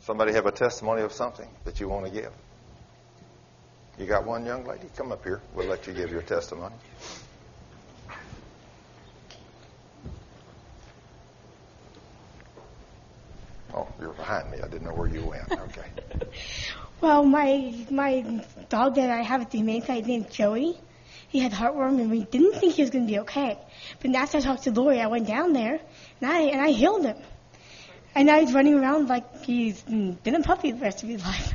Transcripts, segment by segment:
Somebody have a testimony of something that you want to give? You got one, young lady? Come up here. We'll let you give your testimony. Oh, you're behind me. I didn't know where you went. Okay. Well, my dog that I have at the humane site named Joey, he had heartworm, and we didn't think he was going to be okay. But after I talked to Lori, I went down there, and I healed him. And now he's running around like he's been a puppy the rest of his life.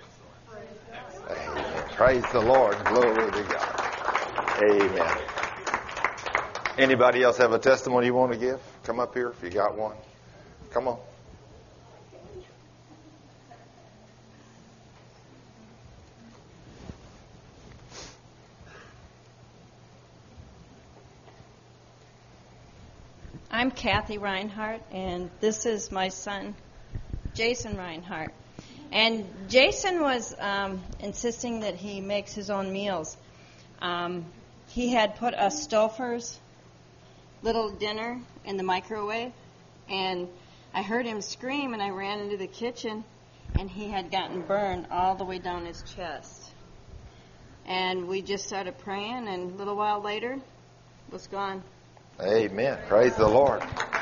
Amen. Praise the Lord. Glory to God. Amen. Anybody else have a testimony you want to give? Come up here if you got one. Come on. I'm Kathy Reinhardt, and this is my son, Jason Reinhardt. And Jason was insisting that he makes his own meals. He had put a Stouffer's little dinner in the microwave, and I heard him scream, and I ran into the kitchen, and he had gotten burned all the way down his chest. And we just started praying, and a little while later, it was gone. Amen. Praise the Lord.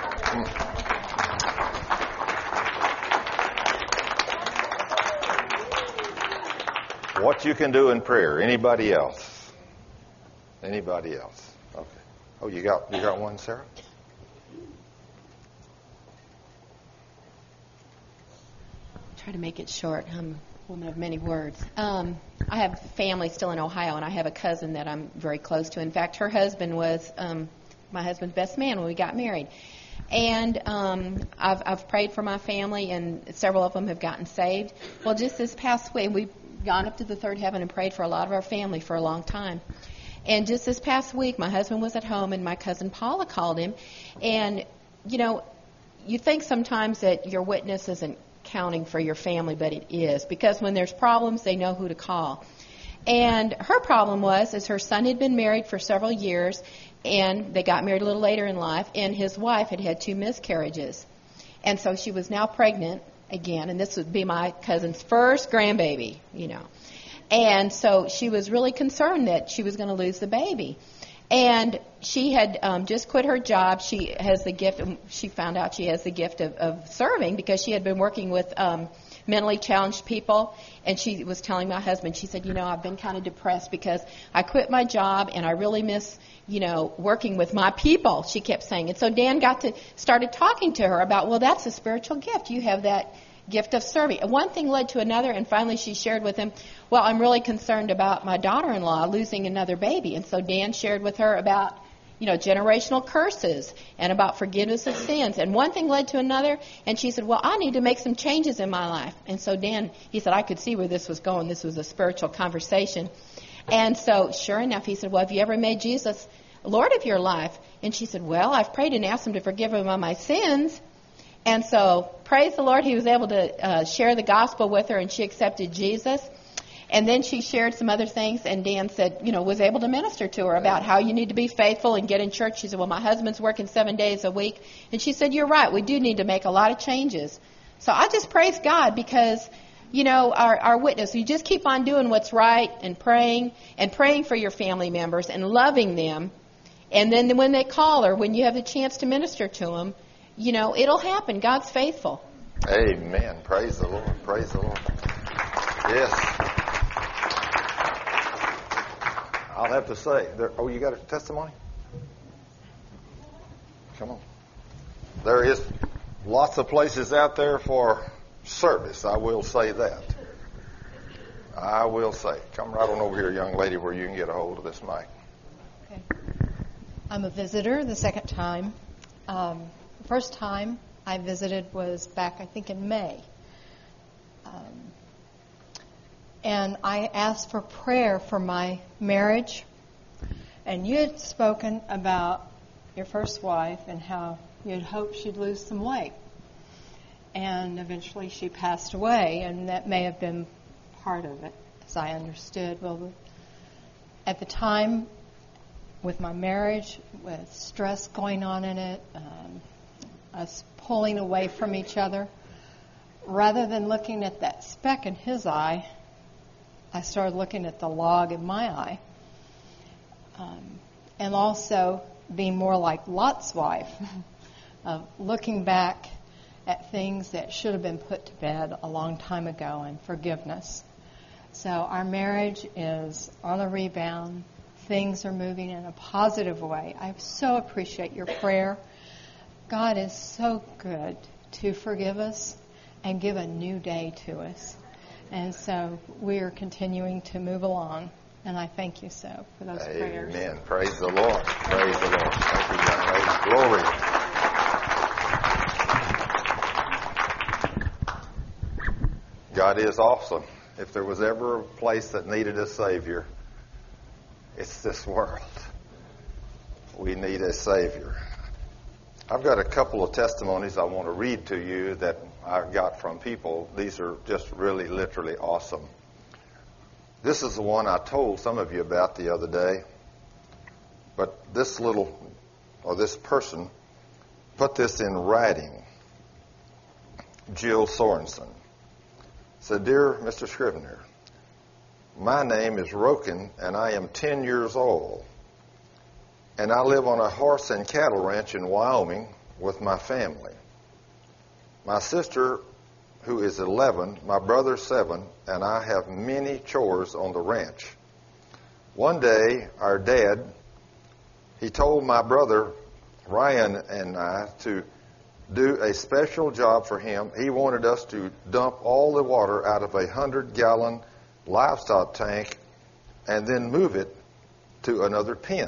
What you can do in prayer. Anybody else? Anybody else? Okay. Oh, you got one, Sarah? Try to make it short. I'm a woman of many words. I have family still in Ohio, and I have a cousin that I'm very close to. In fact, her husband was my husband's best man when we got married. And I've prayed for my family, and several of them have gotten saved. Well, just this past week, we've gone up to the third heaven and prayed for a lot of our family for a long time. And just this past week, my husband was at home, and my cousin Paula called him. And, you know, you think sometimes that your witness isn't counting for your family, but it is. Because when there's problems, they know who to call. And her problem was her son had been married for several years, and they got married a little later in life, and his wife had had 2 miscarriages. And so she was now pregnant again, and this would be my cousin's first grandbaby, you know. And so she was really concerned that she was going to lose the baby. And she had just quit her job. She has the gift, she found out she has the gift of serving because she had been working with mentally challenged people. And she was telling my husband, she said, you know, I've been kind of depressed because I quit my job and I really miss, you know, working with my people, she kept saying. And so Dan started talking to her about, well, that's a spiritual gift. You have that gift of serving. And one thing led to another, and finally she shared with him, well, I'm really concerned about my daughter-in-law losing another baby. And so Dan shared with her about, you know, generational curses and about forgiveness of sins. And one thing led to another, and she said, well, I need to make some changes in my life. And so Dan, he said, I could see where this was going. This was a spiritual conversation. And so sure enough, he said, well, have you ever made Jesus Lord of your life? And she said, well, I've prayed and asked him to forgive me of my sins. And so, praise the Lord, he was able to share the gospel with her, and she accepted Jesus. And then she shared some other things, and Dan said, you know, was able to minister to her about how you need to be faithful and get in church. She said, well, my husband's working 7 days a week. And she said, you're right, we do need to make a lot of changes. So I just praise God because, you know, our witness, you just keep on doing what's right and praying for your family members and loving them. And then when they call or when you have the chance to minister to them, you know, it'll happen. God's faithful. Amen. Praise the Lord. Praise the Lord. Yes. I'll have to say, you got a testimony? Come on. There is lots of places out there for service. I will say that. I will say. Come right on over here, young lady, where you can get a hold of this mic. Okay. I'm a visitor the second time. First time I visited was back, I think, in May. And I asked for prayer for my marriage. And you had spoken about your first wife and how you had hoped she'd lose some weight. And eventually she passed away, and that may have been part of it, as I understood. Well, at the time, with my marriage, with stress going on in it, us pulling away from each other, rather than looking at that speck in his eye, I started looking at the log in my eye. And also being more like Lot's wife, looking back at things that should have been put to bed a long time ago, and forgiveness. So our marriage is on a rebound. Things are moving in a positive way. I so appreciate your prayer. God is so good to forgive us and give a new day to us. And so we are continuing to move along. And I thank you so for those prayers. Amen. Praise the Lord. Praise the Lord. Thank you, young lady. Glory. God is awesome. If there was ever a place that needed a Savior, it's this world. We need a Savior. I've got a couple of testimonies I want to read to you that I got from people. These are just really, literally awesome. This is the one I told some of you about the other day. But this person put this in writing. Jill Sorensen said, "Dear Mr. Scrivener, my name is Roken and I am 10 years old. And I live on a horse and cattle ranch in Wyoming with my family. My sister, who is 11, my brother 7, and I have many chores on the ranch. One day, our dad, he told my brother Ryan and I to do a special job for him. He wanted us to dump all the water out of a 100-gallon livestock tank and then move it to another pen.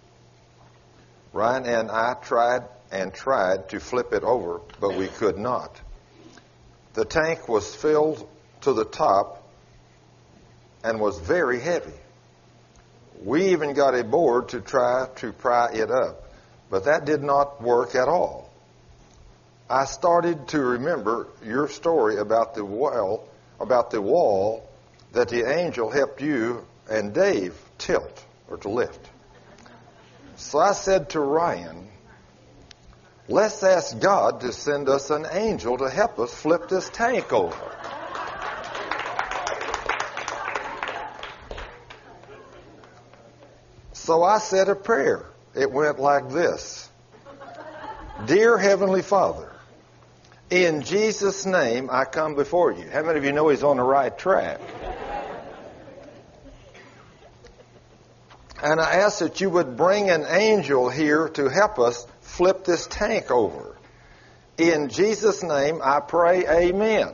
Ryan and I tried to flip it over, but we could not. The tank was filled to the top and was very heavy. We even got a board to try to pry it up, but that did not work at all. I started to remember your story about the wall that the angel helped you and Dave tilt or to lift. So I said to Ryan, let's ask God to send us an angel to help us flip this tank over. So I said a prayer. It went like this. Dear Heavenly Father, in Jesus' name I come before you. How many of you know he's on the right track? And I ask that you would bring an angel here to help us flip this tank over. In Jesus' name I pray, amen.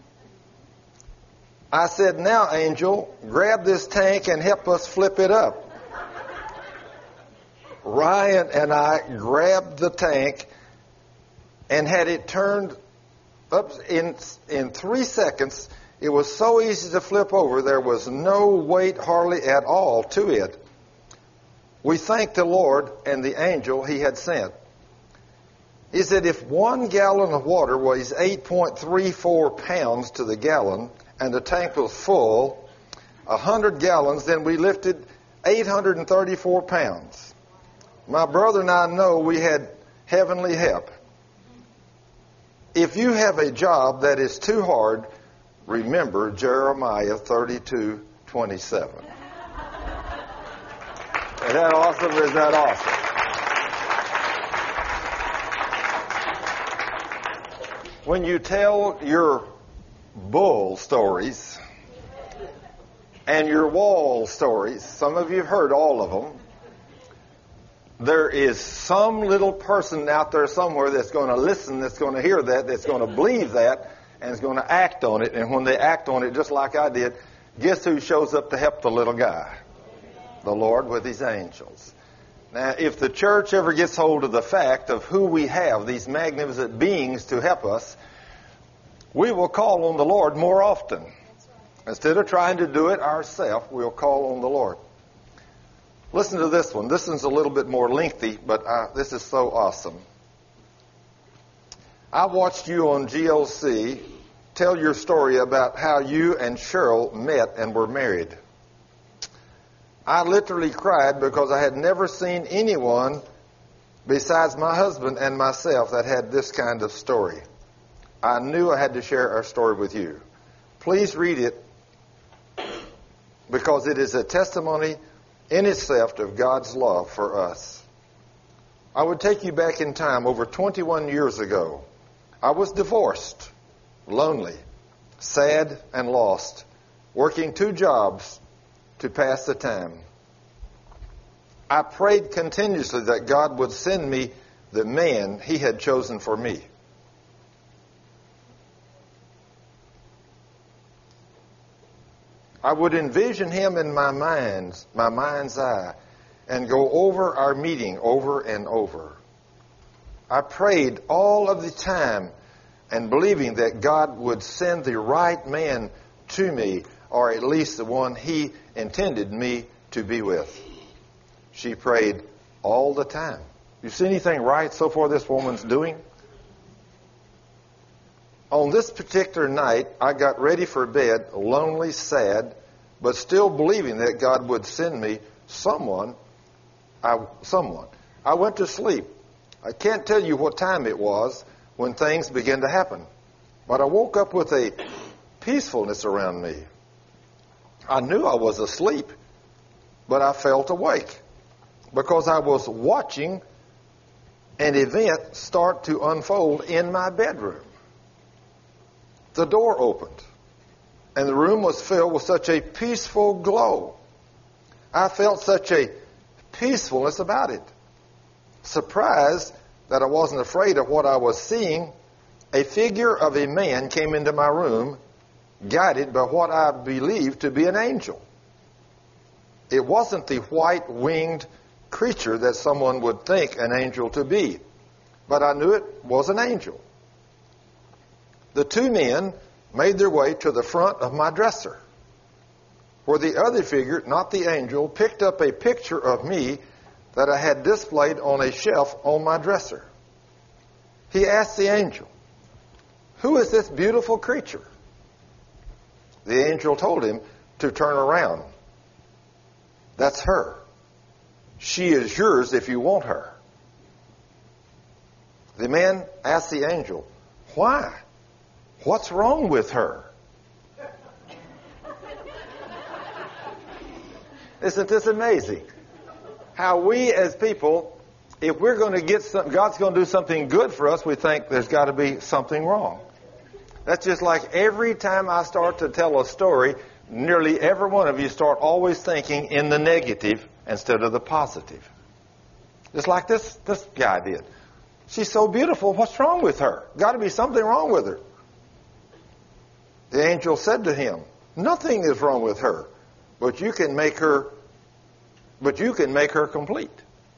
I said, now, angel, grab this tank and help us flip it up. Ryan and I grabbed the tank and had it turned up in 3 seconds. It was so easy to flip over. There was no weight hardly at all to it. We thanked the Lord and the angel he had sent. He said if 1 gallon of water weighs 8.34 pounds to the gallon and the tank was full, 100 gallons, then we lifted 834 pounds. My brother and I know we had heavenly help. If you have a job that is too hard, remember Jeremiah 32:27. Is that awesome or is that awesome? When you tell your bull stories and your wall stories, some of you have heard all of them, there is some little person out there somewhere that's going to listen, that's going to hear that, that's going to believe that, and is going to act on it. And when they act on it, just like I did, guess who shows up to help the little guy? The Lord with his angels. Now, if the church ever gets hold of the fact of who we have, these magnificent beings to help us, we will call on the Lord more often. Instead of trying to do it ourselves, we'll call on the Lord. Listen to this one. This one's a little bit more lengthy, but this is so awesome. I watched you on GLC tell your story about how you and Cheryl met and were married. I literally cried because I had never seen anyone besides my husband and myself that had this kind of story. I knew I had to share our story with you. Please read it because it is a testimony in itself of God's love for us. I would take you back in time over 21 years ago. I was divorced, lonely, sad, and lost, working 2 jobs to pass the time. I prayed continuously that God would send me the man He had chosen for me. I would envision him in my mind's eye, and go over our meeting over and over. I prayed all of the time and believing that God would send the right man to me, or at least the one He intended me to be with. She prayed all the time. You see anything right so far this woman's doing? On this particular night, I got ready for bed, lonely, sad, but still believing that God would send me someone. I went to sleep. I can't tell you what time it was when things began to happen, but I woke up with a peacefulness around me. I knew I was asleep, but I felt awake because I was watching an event start to unfold in my bedroom. The door opened, and the room was filled with such a peaceful glow. I felt such a peacefulness about it. Surprised that I wasn't afraid of what I was seeing, a figure of a man came into my room, guided by what I believed to be an angel. It wasn't the white-winged creature that someone would think an angel to be, but I knew it was an angel. The 2 men made their way to the front of my dresser, where the other figure, not the angel, picked up a picture of me that I had displayed on a shelf on my dresser. He asked the angel, "Who is this beautiful creature?" The angel told him to turn around. "That's her. She is yours if you want her." The man asked the angel, "Why? What's wrong with her?" Isn't this amazing? How we as people, if we're going to get something, God's going to do something good for us, we think there's got to be something wrong. That's just like every time I start to tell a story, nearly every one of you start always thinking in the negative instead of the positive. Just like this guy did. She's so beautiful, what's wrong with her? Got to be something wrong with her. The angel said to him, "Nothing is wrong with her, but you can make her complete."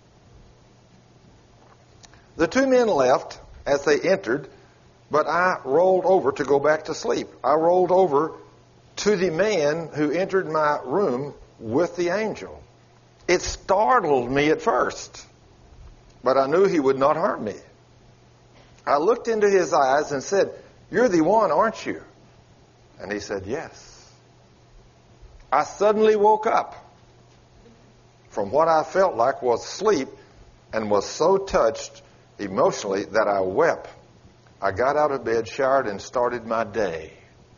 The 2 men left as they entered, but I rolled over to go back to sleep. I rolled over to the man who entered my room with the angel. It startled me at first, but I knew he would not harm me. I looked into his eyes and said, "You're the one, aren't you?" And he said, "Yes." I suddenly woke up from what I felt like was sleep and was so touched emotionally that I wept. I got out of bed, showered, and started my day.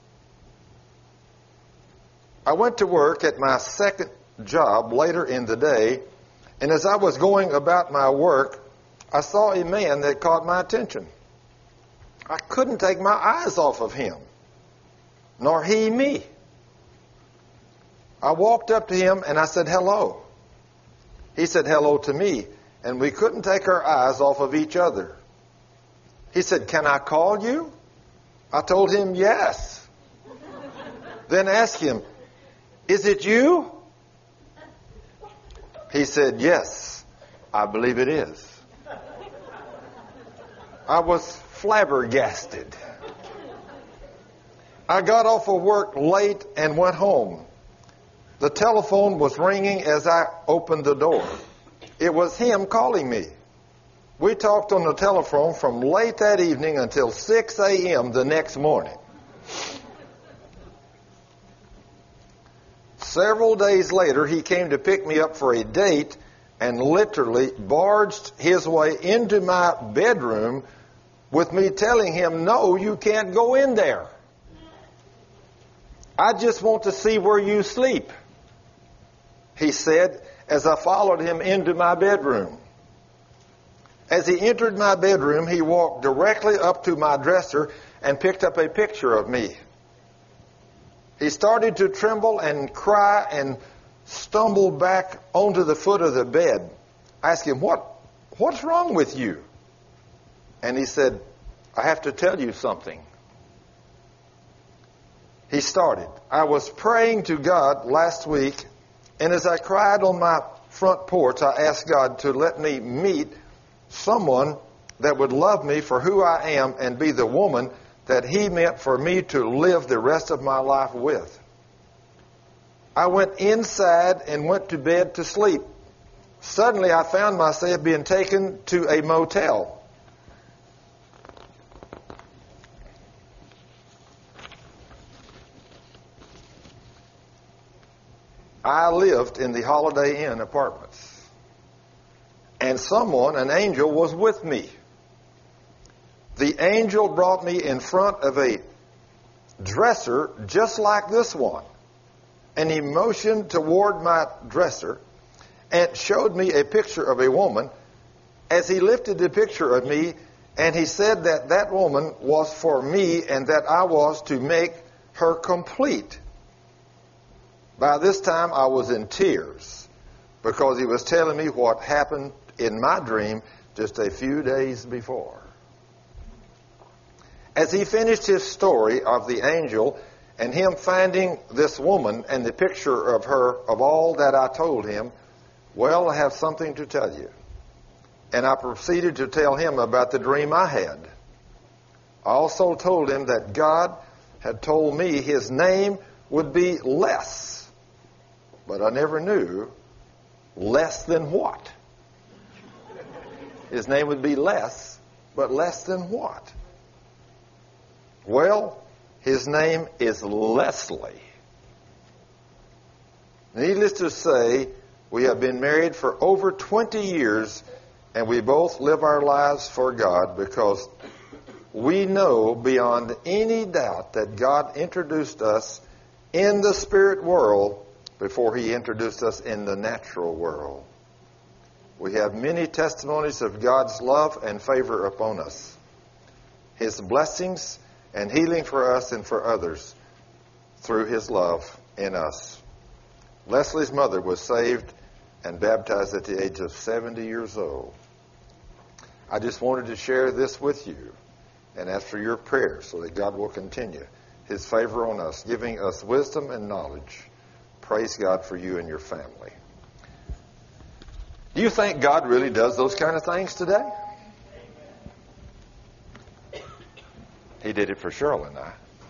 I went to work at my second job later in the day, and as I was going about my work, I saw a man that caught my attention. I couldn't take my eyes off of him, nor he me. I walked up to him and I said, "Hello." He said hello to me, and we couldn't take our eyes off of each other. He said, "Can I call you?" I told him yes. Then asked him, "Is it you?" He said, "Yes, I believe it is." I was flabbergasted. I got off of work late and went home. The telephone was ringing as I opened the door. It was him calling me. We talked on the telephone from late that evening until 6 a.m. the next morning. Several days later, he came to pick me up for a date and literally barged his way into my bedroom with me telling him, no, you can't go in there. I just want to see where you sleep, he said, as I followed him into my bedroom. As he entered my bedroom, he walked directly up to my dresser and picked up a picture of me. He started to tremble and cry and stumbled back onto the foot of the bed. I asked him, what's wrong with you? And he said, I have to tell you something. He started. I was praying to God last week, and as I cried on my front porch, I asked God to let me meet someone that would love me for who I am and be the woman that he meant for me to live the rest of my life with. I went inside and went to bed to sleep. Suddenly I found myself being taken to a motel. I lived in the Holiday Inn apartments. And someone, an angel, was with me. The angel brought me in front of a dresser just like this one. And he motioned toward my dresser and showed me a picture of a woman. As he lifted the picture of me, and he said that that woman was for me and that I was to make her complete. By this time, I was in tears because he was telling me what happened in my dream just a few days before. As he finished his story of the angel and him finding this woman and the picture of her, of all that I told him, well, I have something to tell you. And I proceeded to tell him about the dream I had. I also told him that God had told me his name would be Les. But I never knew less than what. His name would be Les, but less than what? Well, his name is Leslie. Needless to say, we have been married for over 20 years, and we both live our lives for God because we know beyond any doubt that God introduced us in the spirit world before he introduced us in the natural world. We have many testimonies of God's love and favor upon us, his blessings and healing for us and for others through his love in us. Leslie's mother was saved and baptized at the age of 70 years old. I just wanted to share this with you and ask for your prayers so that God will continue his favor on us, giving us wisdom and knowledge. Praise God for you and your family. Do you think God really does those kind of things today? He did it for Cheryl and I.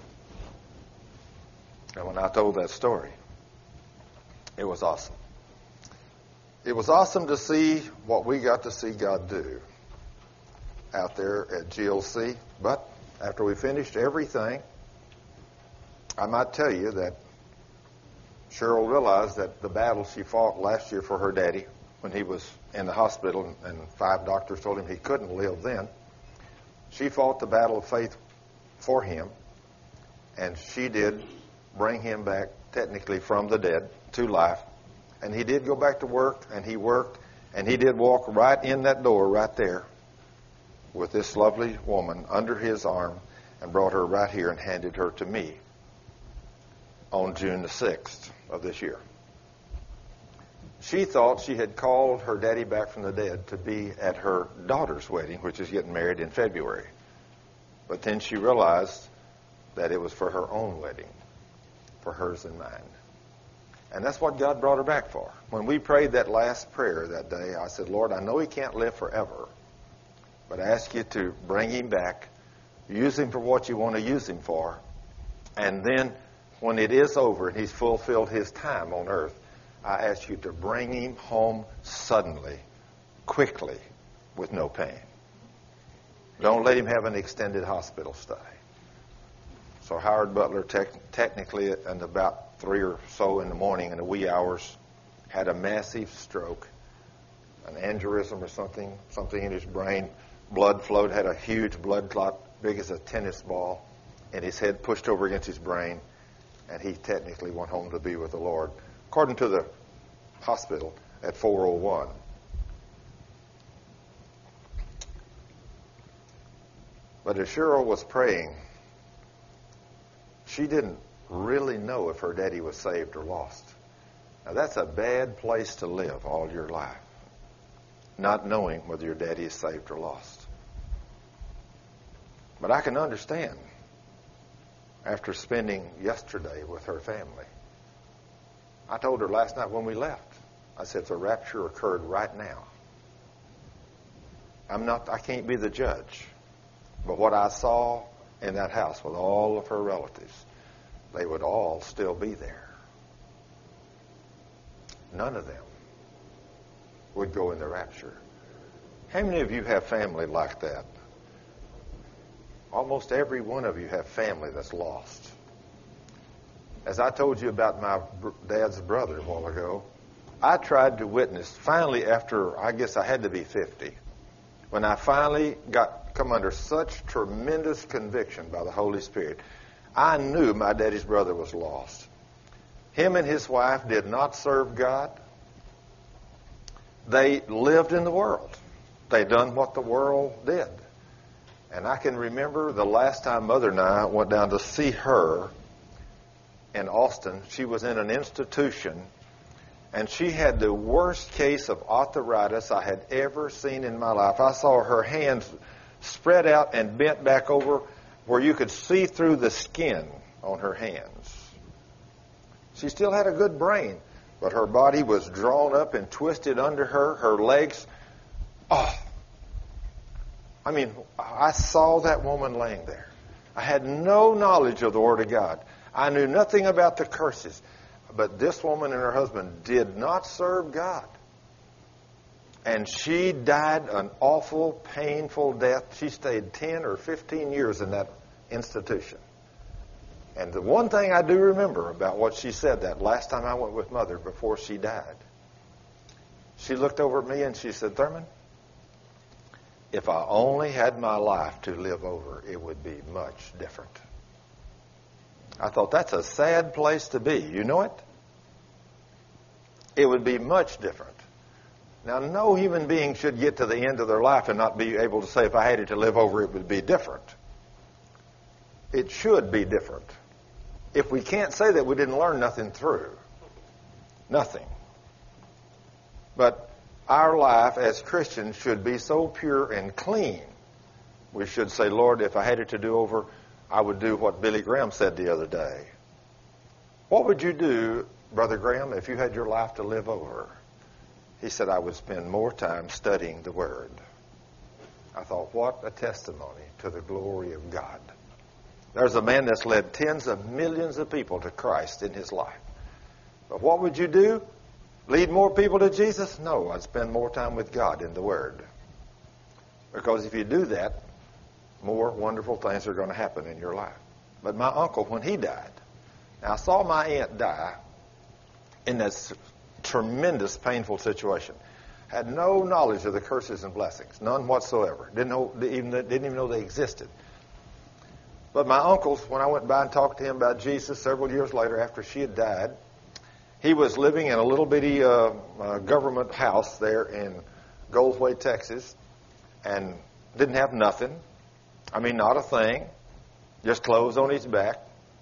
And when I told that story, it was awesome. It was awesome to see what we got to see God do out there at GLC. But after we finished everything, I might tell you that Cheryl realized that the battle she fought last year for her daddy when he was in the hospital and 5 doctors told him he couldn't live then, she fought the battle of faith for him, and she did bring him back technically from the dead to life. And he did go back to work, and he worked, and he did walk right in that door right there with this lovely woman under his arm and brought her right here and handed her to me on June the 6th of this year. She thought she had called her daddy back from the dead to be at her daughter's wedding, which is getting married in February. But then she realized that it was for her own wedding, for hers and mine. And that's what God brought her back for. When we prayed that last prayer that day, I said, Lord, I know he can't live forever, but I ask you to bring him back, use him for what you want to use him for, and then when it is over and he's fulfilled his time on earth, I ask you to bring him home suddenly, quickly, with no pain. Don't let him have an extended hospital stay. So Howard Butler, technically at about 3 or so in the morning in the wee hours, had a massive stroke, an aneurysm or something in his brain blood flowed, had a huge blood clot, big as a tennis ball, and his head pushed over against his brain, and he technically went home to be with the Lord, according to the hospital at 4:01. But as Cheryl was praying, she didn't really know if her daddy was saved or lost. Now, that's a bad place to live all your life, not knowing whether your daddy is saved or lost. But I can understand after spending yesterday with her family. I told her last night when we left, I said, if the rapture occurred right now, I can't be the judge. But what I saw in that house with all of her relatives, they would all still be there. None of them would go in the rapture. How many of you have family like that? Almost every one of you have family that's lost. As I told you about my dad's brother a while ago, I tried to witness, finally after, I guess I had to be 50, when I finally come under such tremendous conviction by the Holy Spirit, I knew my daddy's brother was lost. Him and his wife did not serve God. They lived in the world. They done what the world did. And I can remember the last time Mother and I went down to see her in Austin. She was in an institution, and she had the worst case of arthritis I had ever seen in my life. I saw her hands spread out and bent back over where you could see through the skin on her hands. She still had a good brain, but her body was drawn up and twisted under her. Her legs, I saw that woman laying there. I had no knowledge of the Word of God. I knew nothing about the curses. But this woman and her husband did not serve God. And she died an awful, painful death. She stayed 10 or 15 years in that institution. And the one thing I do remember about what she said that last time I went with Mother before she died, she looked over at me and she said, Thurman, if I only had my life to live over, it would be much different. I thought, that's a sad place to be. You know it? It would be much different. Now, no human being should get to the end of their life and not be able to say, if I had it to live over, it would be different. It should be different. If we can't say that, we didn't learn nothing through. Nothing. But our life as Christians should be so pure and clean. We should say, Lord, if I had it to do over, I would do what Billy Graham said the other day. What would you do, Brother Graham, if you had your life to live over? He said, I would spend more time studying the Word. I thought, what a testimony to the glory of God. There's a man that's led tens of millions of people to Christ in his life. But what would you do? Lead more people to Jesus? No, I'd spend more time with God in the Word. Because if you do that, more wonderful things are going to happen in your life. But my uncle, when he died, now I saw my aunt die in this tremendous, painful situation. Had no knowledge of the curses and blessings, none whatsoever. Didn't even know they existed. But my uncle, when I went by and talked to him about Jesus several years later after she had died, he was living in a little bitty government house there in Goldthwait, Texas, and didn't have nothing. I mean, not a thing. Just clothes on his back.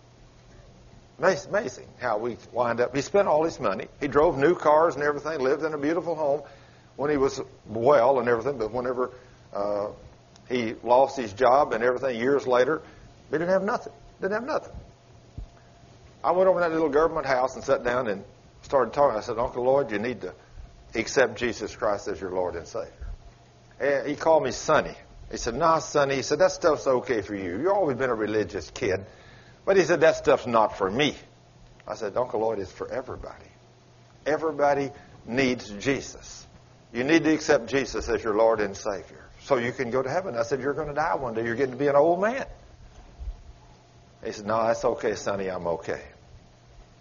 Amazing how we wind up. He spent all his money. He drove new cars and everything, lived in a beautiful home when he was well and everything, but whenever he lost his job and everything years later, he didn't have nothing. Didn't have nothing. I went over to that little government house and sat down and started talking. I said, Uncle Lloyd, you need to accept Jesus Christ as your Lord and Savior. And he called me Sonny. He said, nah, Sonny. He said, that stuff's okay for you. You've always been a religious kid. But he said, that stuff's not for me. I said, Uncle Lloyd, it's for everybody. Everybody needs Jesus. You need to accept Jesus as your Lord and Savior so you can go to heaven. I said, you're going to die one day. You're getting to be an old man. He said, no, that's okay, Sonny. I'm okay.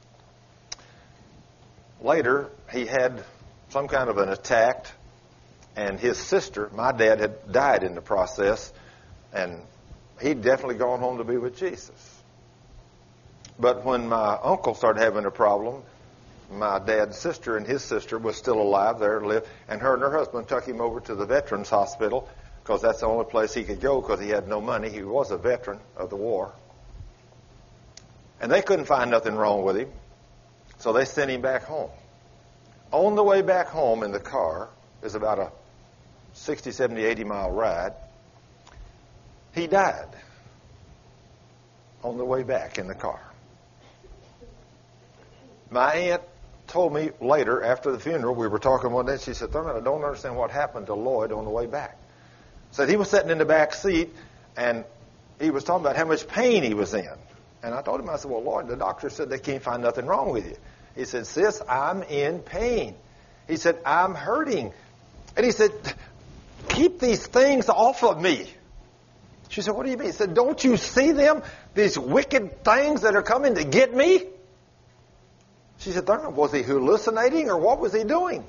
Later, he had some kind of an attack And his sister, my dad, had died in the process, and he'd definitely gone home to be with Jesus. But when my uncle started having a problem, my dad's sister and his sister was still alive there, lived, and her husband took him over to the Veterans Hospital because that's the only place he could go because he had no money. He was a veteran of the war. And they couldn't find nothing wrong with him, so they sent him back home. On the way back home in the car, it was about a 60, 70, 80-mile ride, he died on the way back in the car. My aunt told me later, after the funeral, we were talking one day, she said, Thurman, I don't understand what happened to Lloyd on the way back. Said he was sitting in the back seat, and he was talking about how much pain he was in. And I told him, I said, well, Lloyd, the doctor said they can't find nothing wrong with you. He said, sis, I'm in pain. He said, I'm hurting. And he said, keep these things off of me. She said, what do you mean? He said, don't you see them? These wicked things that are coming to get me? She said, Thurman, was he hallucinating or what was he doing?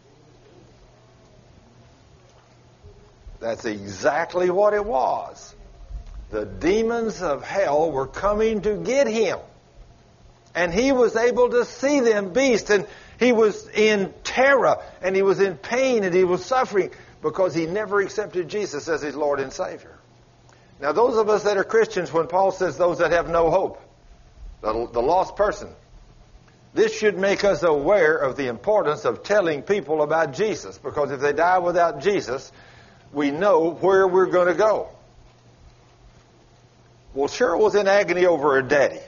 That's exactly what it was. The demons of hell were coming to get him. And he was able to see them beasts. And he was in terror. And he was in pain. And he was suffering because he never accepted Jesus as his Lord and Savior. Now, those of us that are Christians, when Paul says those that have no hope, the lost person, this should make us aware of the importance of telling people about Jesus. Because if they die without Jesus, we know where we're going to go. Well, Cheryl was in agony over her daddy.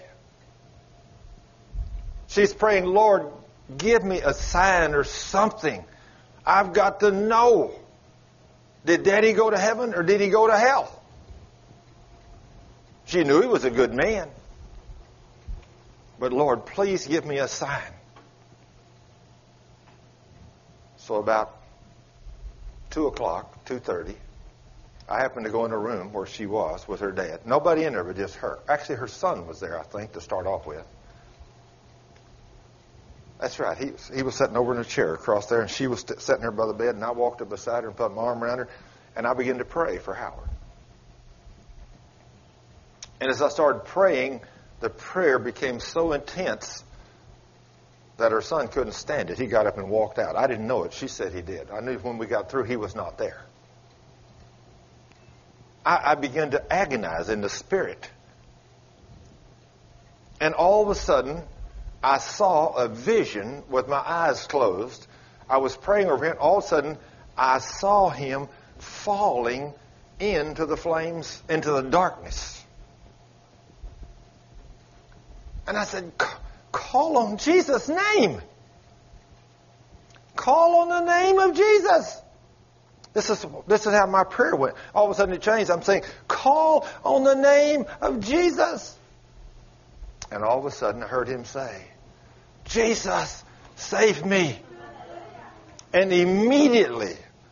She's praying, Lord, give me a sign or something. I've got to know. Did Daddy go to heaven or did he go to hell? She knew he was a good man. But Lord, please give me a sign. So about 2 o'clock, 2:30, I happened to go in a room where she was with her dad. Nobody in there but just her. Actually, her son was there, I think, to start off with. That's right. He was sitting over in a chair across there, and she was sitting there by the bed, and I walked up beside her and put my arm around her, and I began to pray for Howard. And as I started praying, the prayer became so intense that her son couldn't stand it. He got up and walked out. I didn't know it. She said he did. I knew when we got through, he was not there. I began to agonize in the spirit. And all of a sudden, I saw a vision with my eyes closed. I was praying over him. All of a sudden, I saw him falling into the flames, into the darkness. And I said, call on Jesus' name. Call on the name of Jesus. This is how my prayer went. All of a sudden it changed. I'm saying, call on the name of Jesus. And all of a sudden I heard him say, Jesus, save me. And immediately,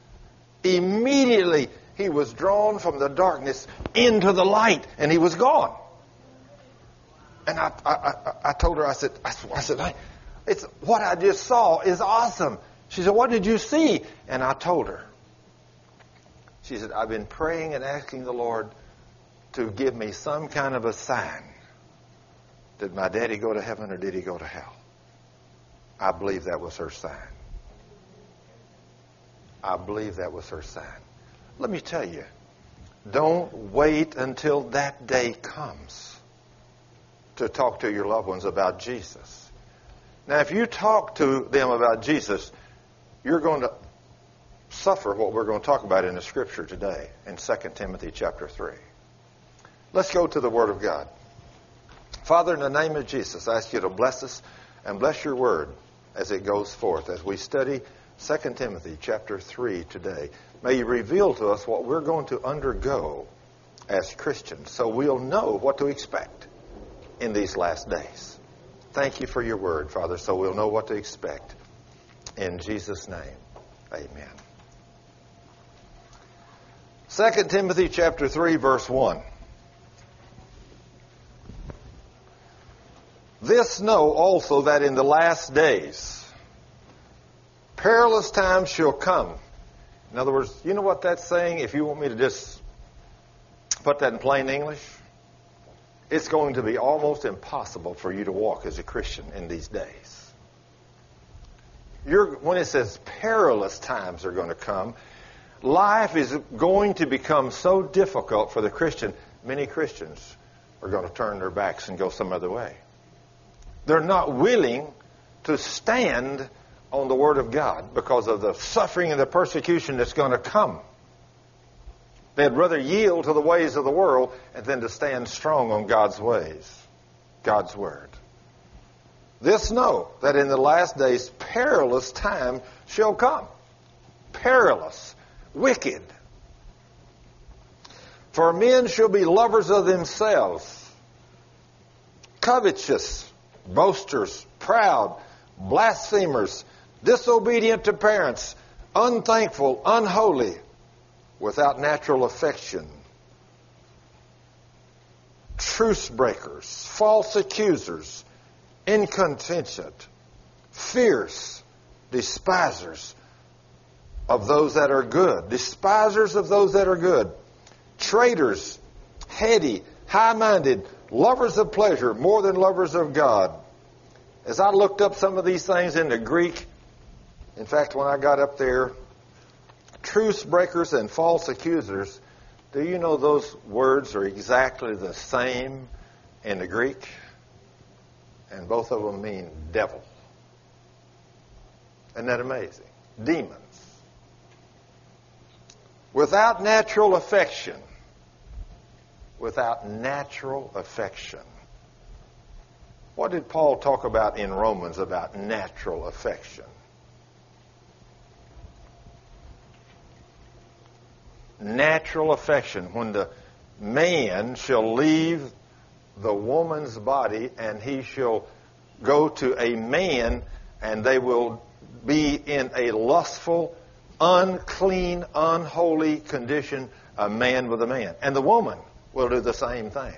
he was drawn from the darkness into the light, and he was gone. And I told her, I said, it's what I just saw is awesome. She said, what did you see? And I told her. She said, I've been praying and asking the Lord to give me some kind of a sign. Did my daddy go to heaven or did he go to hell? I believe that was her sign. I believe that was her sign. Let me tell you, don't wait until that day comes to talk to your loved ones about Jesus. Now, if you talk to them about Jesus, you're going to suffer what we're going to talk about in the Scripture today in 2 Timothy chapter 3. Let's go to the Word of God. Father, in the name of Jesus, I ask you to bless us and bless your Word as it goes forth, as we study 2 Timothy chapter 3 today. May you reveal to us what we're going to undergo as Christians so we'll know what to expect in these last days. Thank you for your Word, Father, so we'll know what to expect. In Jesus' name, amen. 2 Timothy chapter 3, verse 1. This know also that in the last days perilous times shall come. In other words, you know what that's saying? If you want me to just put that in plain English, it's going to be almost impossible for you to walk as a Christian in these days. When it says perilous times are going to come, life is going to become so difficult for the Christian, many Christians are going to turn their backs and go some other way. They're not willing to stand on the Word of God because of the suffering and the persecution that's going to come. They'd rather yield to the ways of the world than to stand strong on God's ways, God's Word. This know that in the last days perilous time shall come. Perilous, wicked. For men shall be lovers of themselves, covetous, boasters, proud, blasphemers, disobedient to parents, unthankful, unholy, without natural affection, truce breakers, false accusers, incontinent, fierce, despisers of those that are good, despisers of those that are good, traitors, heady, high-minded, lovers of pleasure more than lovers of God. As I looked up some of these things in the Greek, in fact, when I got up there, truce breakers and false accusers, do you know those words are exactly the same in the Greek? And both of them mean devil. Isn't that amazing? Demons. Without natural affection. Without natural affection. What did Paul talk about in Romans about natural affection? Natural affection. When the man shall leave the woman's body and he shall go to a man, and they will be in a lustful, unclean, unholy condition, a man with a man. And the woman will do the same thing.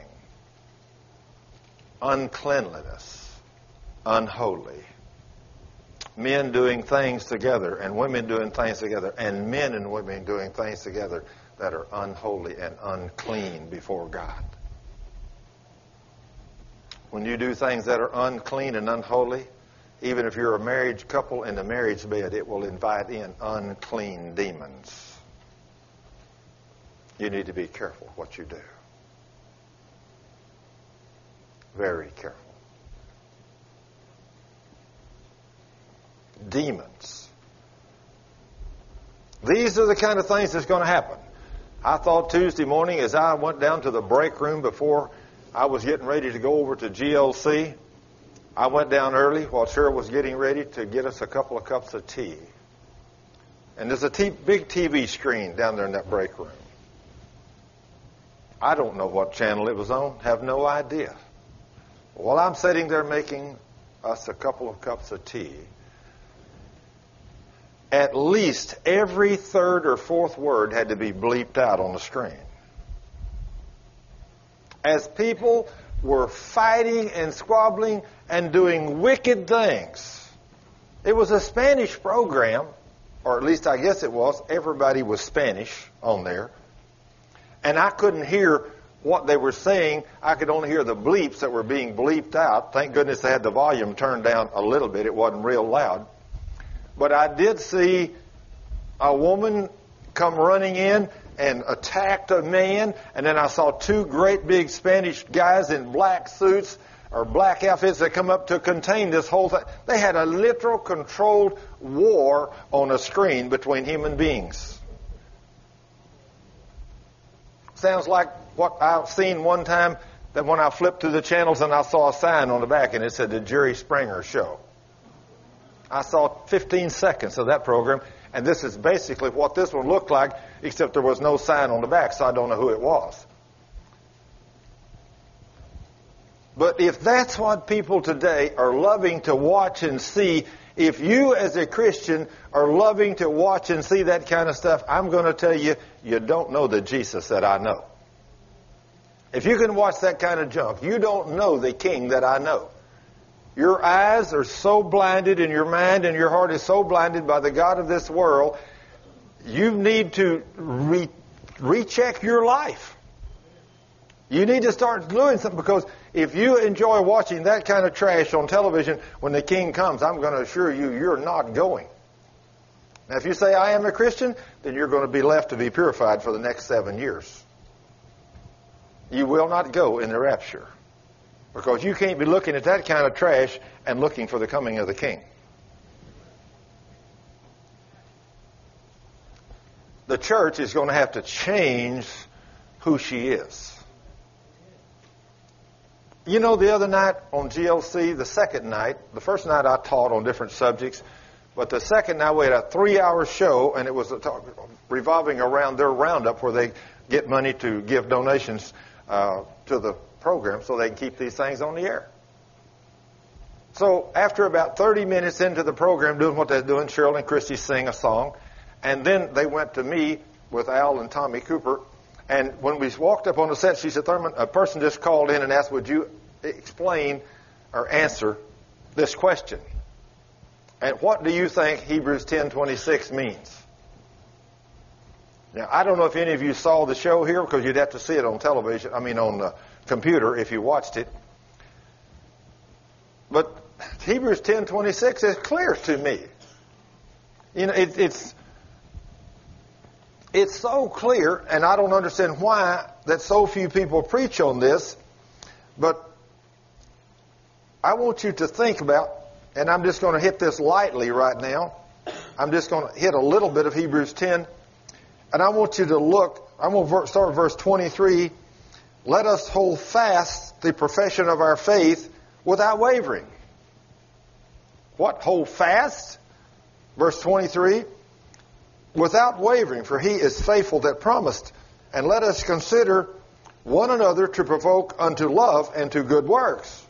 Uncleanliness, unholy. Men doing things together and women doing things together, and men and women doing things together that are unholy and unclean before God. When you do things that are unclean and unholy, even if you're a married couple in the marriage bed, it will invite in unclean demons. You need to be careful what you do. Very careful. Demons. These are the kind of things that's going to happen. I thought Tuesday morning as I went down to the break room before I was getting ready to go over to GLC, I went down early while Cheryl was getting ready to get us a couple of cups of tea. And there's a big TV screen down there in that break room. I don't know what channel it was on, have no idea. While I'm sitting there making us a couple of cups of tea, at least every third or fourth word had to be bleeped out on the screen. As people were fighting and squabbling and doing wicked things. It was a Spanish program, or at least I guess it was. Everybody was Spanish on there. And I couldn't hear what they were saying. I could only hear the bleeps that were being bleeped out. Thank goodness they had the volume turned down a little bit. It wasn't real loud. But I did see a woman come running in and attacked a man. And then I saw two great big Spanish guys in black suits or black outfits that come up to contain this whole thing. They had a literal controlled war on a screen between human beings. Sounds like what I've seen one time, that when I flipped through the channels and I saw a sign on the back and it said the Jerry Springer Show. I saw 15 seconds of that program, and this is basically what this one looked like, except there was no sign on the back, so I don't know who it was. But if that's what people today are loving to watch and see, if you as a Christian are loving to watch and see that kind of stuff, I'm going to tell you, you don't know the Jesus that I know. If you can watch that kind of junk, you don't know the King that I know. Your eyes are so blinded and your mind and your heart is so blinded by the God of this world you need to recheck your life. You need to start doing something, because if you enjoy watching that kind of trash on television when the King comes, I'm going to assure you, you're not going. Now, if you say, I am a Christian, then you're going to be left to be purified for the next 7 years. You will not go in the rapture, because you can't be looking at that kind of trash and looking for the coming of the King. The church is going to have to change who she is. You know, the other night on GLC, the second night, the first night I taught on different subjects, but the second night we had a 3-hour show, and it was revolving around their roundup where they get money to give donations to the program so they can keep these things on the air. So after about 30 minutes into the program doing what they're doing, Cheryl and Christy sing a song, and then they went to me with Al and Tommy Cooper. And when we walked up on the set, she said, Thurman, a person just called in and asked, would you explain or answer this question? And what do you think Hebrews 10:26 means? Now, I don't know if any of you saw the show here, because you'd have to see it on television, on the computer if you watched it. But Hebrews 10:26 is clear to me. You know, it's so clear, and I don't understand why that so few people preach on this, but I want you to think about, and I'm just going to hit this lightly right now. I'm just going to hit a little bit of Hebrews 10, and I want you to look. I'm going to start with verse 23. Let us hold fast the profession of our faith without wavering. What? Hold fast? Verse 23. Without wavering, for he is faithful that promised. And let us consider one another to provoke unto love and to good works,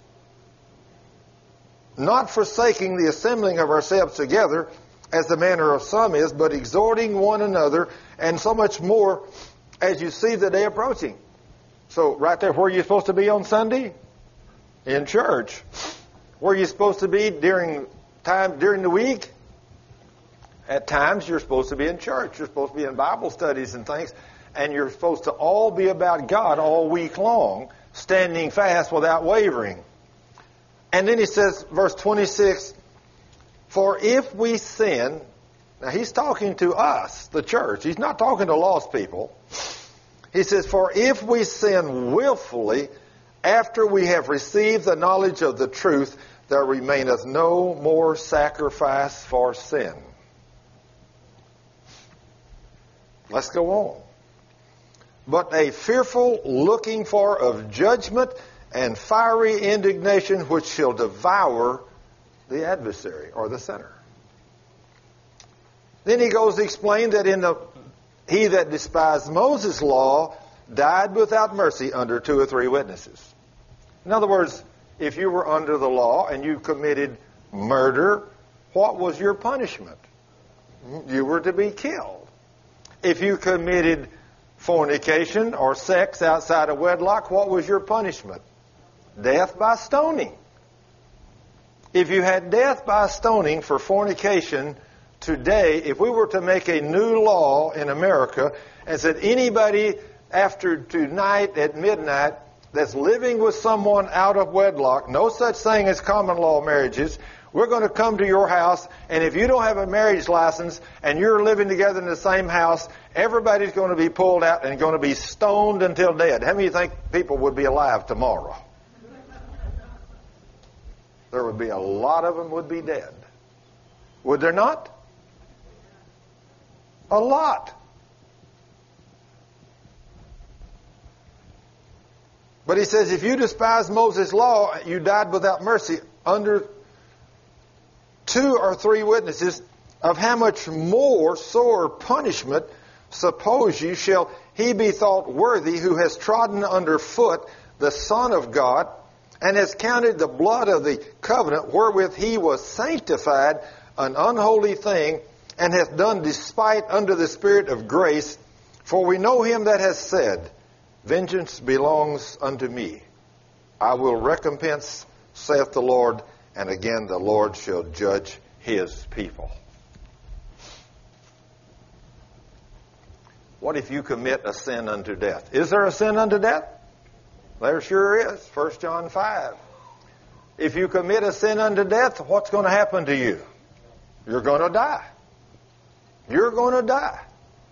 not forsaking the assembling of ourselves together, as the manner of some is, but exhorting one another, and so much more as you see the day approaching. So right there, where are you supposed to be on Sunday? In church. Where are you supposed to be during the week? At times, you're supposed to be in church. You're supposed to be in Bible studies and things. And you're supposed to all be about God all week long, standing fast without wavering. And then he says, verse 26, for if we sin, now he's talking to us, the church. He's not talking to lost people. He says, for if we sin willfully, after we have received the knowledge of the truth, there remaineth no more sacrifice for sin. Let's go on. But a fearful looking for of judgment and fiery indignation which shall devour the adversary or the sinner. Then he goes to explain that he that despised Moses' law died without mercy under 2 or 3 witnesses. In other words, if you were under the law and you committed murder, what was your punishment? You were to be killed. If you committed fornication or sex outside of wedlock, what was your punishment? Death by stoning. If you had death by stoning for fornication today, if we were to make a new law in America and said anybody after tonight at midnight that's living with someone out of wedlock, no such thing as common law marriages, we're going to come to your house, and if you don't have a marriage license and you're living together in the same house, everybody's going to be pulled out and going to be stoned until dead. How many think people would be alive tomorrow? There would be a lot of them would be dead. Would there not? A lot. But he says, if you despise Moses' law, you died without mercy under 2 or 3 witnesses, of how much more sore punishment suppose you shall he be thought worthy who has trodden under foot the Son of God, and has counted the blood of the covenant wherewith he was sanctified an unholy thing, and hath done despite unto the Spirit of grace. For we know him that has said, vengeance belongs unto me. I will recompense, saith the Lord, and again the Lord shall judge his people. What if you commit a sin unto death? Is there a sin unto death? There sure is. 1 John 5. If you commit a sin unto death, what's going to happen to you? You're going to die. You're going to die.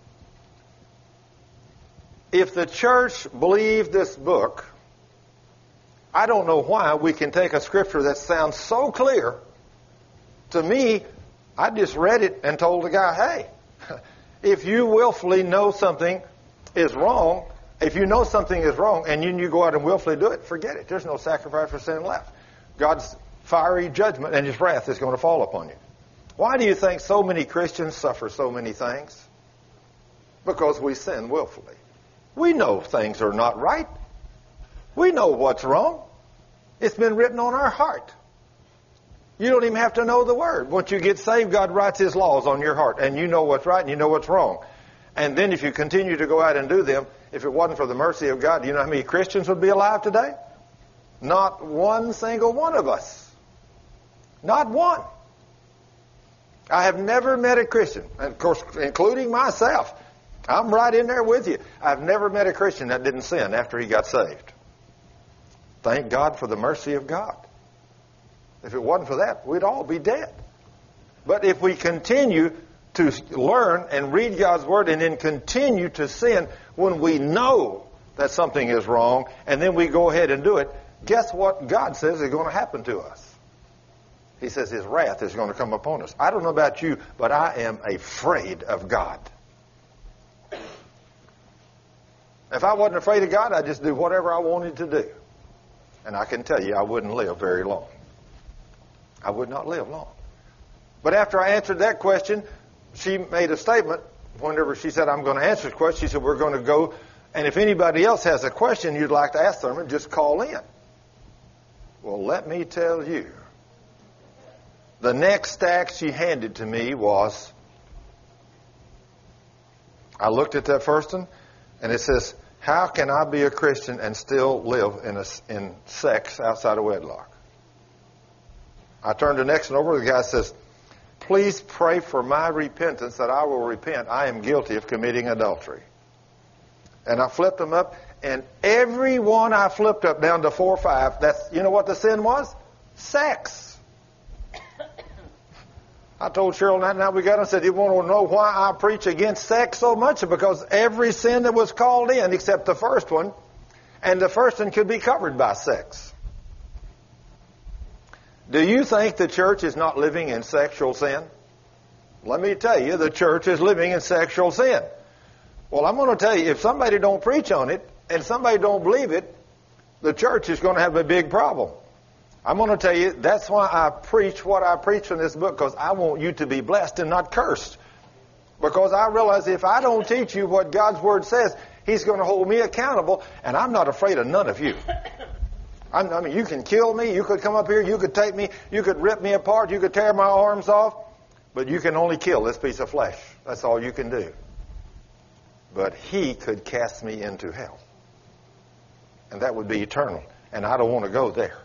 If the church believed this book, I don't know why we can take a scripture that sounds so clear. To me, I just read it and told the guy, hey, if you willfully know something is wrong, if you know something is wrong and you go out and willfully do it, forget it. There's no sacrifice for sin left. God's fiery judgment and His wrath is going to fall upon you. Why do you think so many Christians suffer so many things? Because we sin willfully. We know things are not right. We know what's wrong. It's been written on our heart. You don't even have to know the Word. Once you get saved, God writes His laws on your heart, and you know what's right and you know what's wrong. And then if you continue to go out and do them, if it wasn't for the mercy of God, do you know how many Christians would be alive today? Not one single one of us. Not one. I have never met a Christian, and of course, including myself. I'm right in there with you. I've never met a Christian that didn't sin after he got saved. Thank God for the mercy of God. If it wasn't for that, we'd all be dead. But if we continue to learn and read God's Word and then continue to sin when we know that something is wrong and then we go ahead and do it, guess what God says is going to happen to us? He says His wrath is going to come upon us. I don't know about you, but I am afraid of God. If I wasn't afraid of God, I'd just do whatever I wanted to do. And I can tell you, I wouldn't live very long. I would not live long. But after I answered that question, she made a statement. Whenever she said, I'm going to answer this question, she said, we're going to go, and if anybody else has a question you'd like to ask Thurman, just call in. Well, let me tell you, the next stack she handed to me was, I looked at that first one, and it says, how can I be a Christian and still live in sex outside of wedlock? I turned the next one over. The guy says, please pray for my repentance that I will repent. I am guilty of committing adultery. And I flipped them up, and every one I flipped up down to 4 or 5, that's, you know what the sin was? Sex. I told Cheryl that now we got and said, you want to know why I preach against sex so much? Because every sin that was called in except the first one, and the first one could be covered by sex. Do you think the church is not living in sexual sin? Let me tell you, the church is living in sexual sin. Well, I'm going to tell you, if somebody don't preach on it and somebody don't believe it, the church is going to have a big problem. I'm going to tell you, that's why I preach what I preach in this book, because I want you to be blessed and not cursed. Because I realize if I don't teach you what God's Word says, He's going to hold me accountable, and I'm not afraid of none of you. I mean, you can kill me, you could come up here, you could take me, you could rip me apart, you could tear my arms off, but you can only kill this piece of flesh. That's all you can do. But He could cast me into hell. And that would be eternal, and I don't want to go there.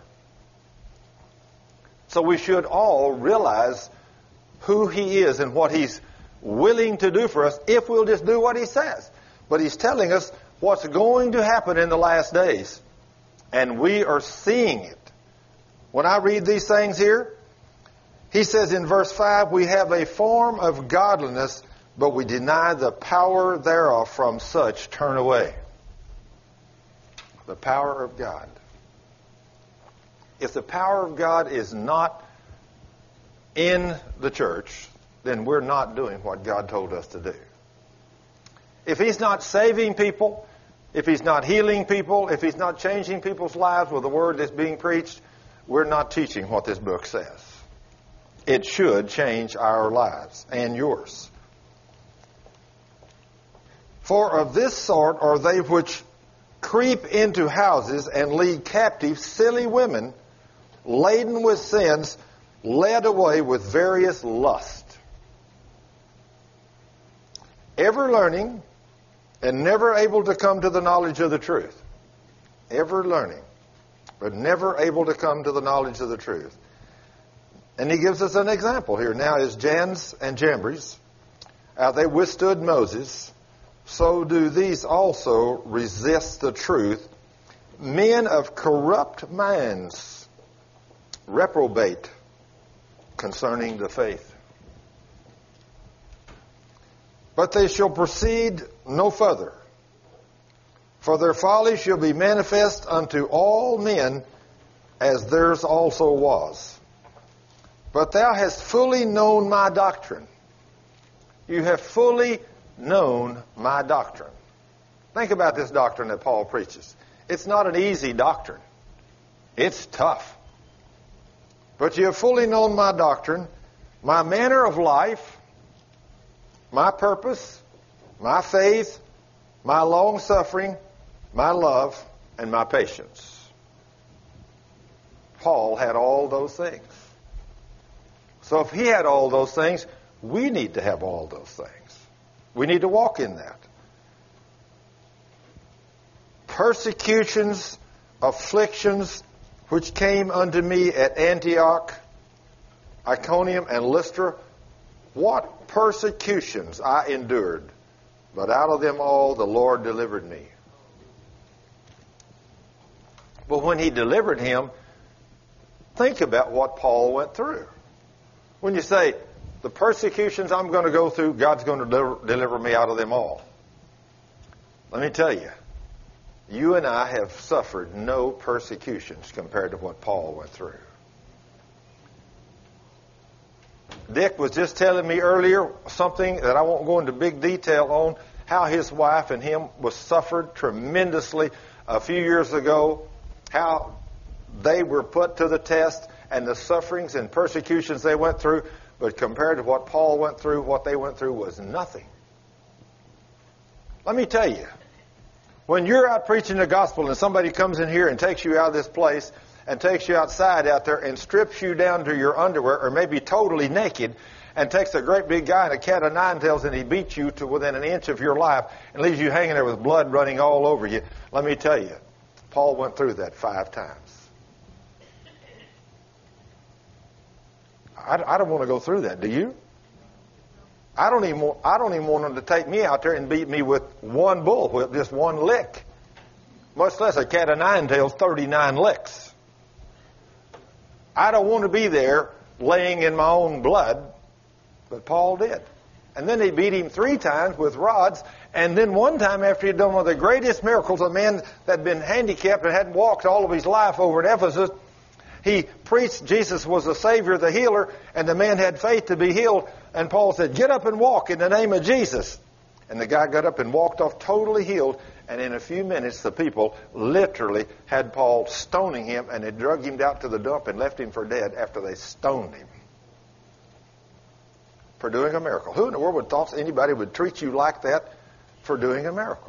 So we should all realize who He is and what He's willing to do for us if we'll just do what He says. But He's telling us what's going to happen in the last days. And we are seeing it. When I read these things here, He says in verse 5, we have a form of godliness, but we deny the power thereof. From such turn away. The power of God. If the power of God is not in the church, then we're not doing what God told us to do. If He's not saving people, if He's not healing people, if He's not changing people's lives with the Word that's being preached, we're not teaching what this book says. It should change our lives and yours. For of this sort are they which creep into houses and lead captive silly women, laden with sins, led away with various lusts. Ever learning and never able to come to the knowledge of the truth. Ever learning, but never able to come to the knowledge of the truth. And He gives us an example here. Now is Jannes and Jambres. They withstood Moses, so do these also resist the truth. Men of corrupt minds reprobate concerning the faith. But they shall proceed no further. For their folly shall be manifest unto all men, as theirs also was. But thou hast fully known my doctrine. You have fully known my doctrine. Think about this doctrine that Paul preaches. It's not an easy doctrine. It's tough. But you have fully known my doctrine, my manner of life, my purpose, my faith, my long-suffering, my love, and my patience. Paul had all those things. So if he had all those things, we need to have all those things. We need to walk in that. Persecutions, afflictions, which came unto me at Antioch, Iconium, and Lystra, what persecutions I endured, but out of them all the Lord delivered me. But when he delivered him, think about what Paul went through. When you say, the persecutions I'm going to go through, God's going to deliver me out of them all. Let me tell you, you and I have suffered no persecutions compared to what Paul went through. Dick was just telling me earlier something that I won't go into big detail on, how his wife and him was suffered tremendously a few years ago, how they were put to the test and the sufferings and persecutions they went through, but compared to what Paul went through, what they went through was nothing. Let me tell you, when you're out preaching the gospel and somebody comes in here and takes you out of this place and takes you outside out there and strips you down to your underwear or maybe totally naked and takes a great big guy in a cat of nine tails and he beats you to within an inch of your life and leaves you hanging there with blood running all over you, let me tell you, Paul went through that 5 times. I don't want to go through that. Do you? I don't even want them to take me out there and beat me with one bullwhip, just one lick. Much less a cat of nine tails, 39 licks. I don't want to be there laying in my own blood, but Paul did. And then they beat him 3 times with rods, and then one time after he'd done one of the greatest miracles, a man that had been handicapped and hadn't walked all of his life over in Ephesus, he preached Jesus was the Savior, the healer, and the man had faith to be healed. And Paul said, get up and walk in the name of Jesus. And the guy got up and walked off totally healed. And in a few minutes, the people literally had Paul stoning him, and they dragged him out to the dump and left him for dead after they stoned him for doing a miracle. Who in the world would thought anybody would treat you like that for doing a miracle?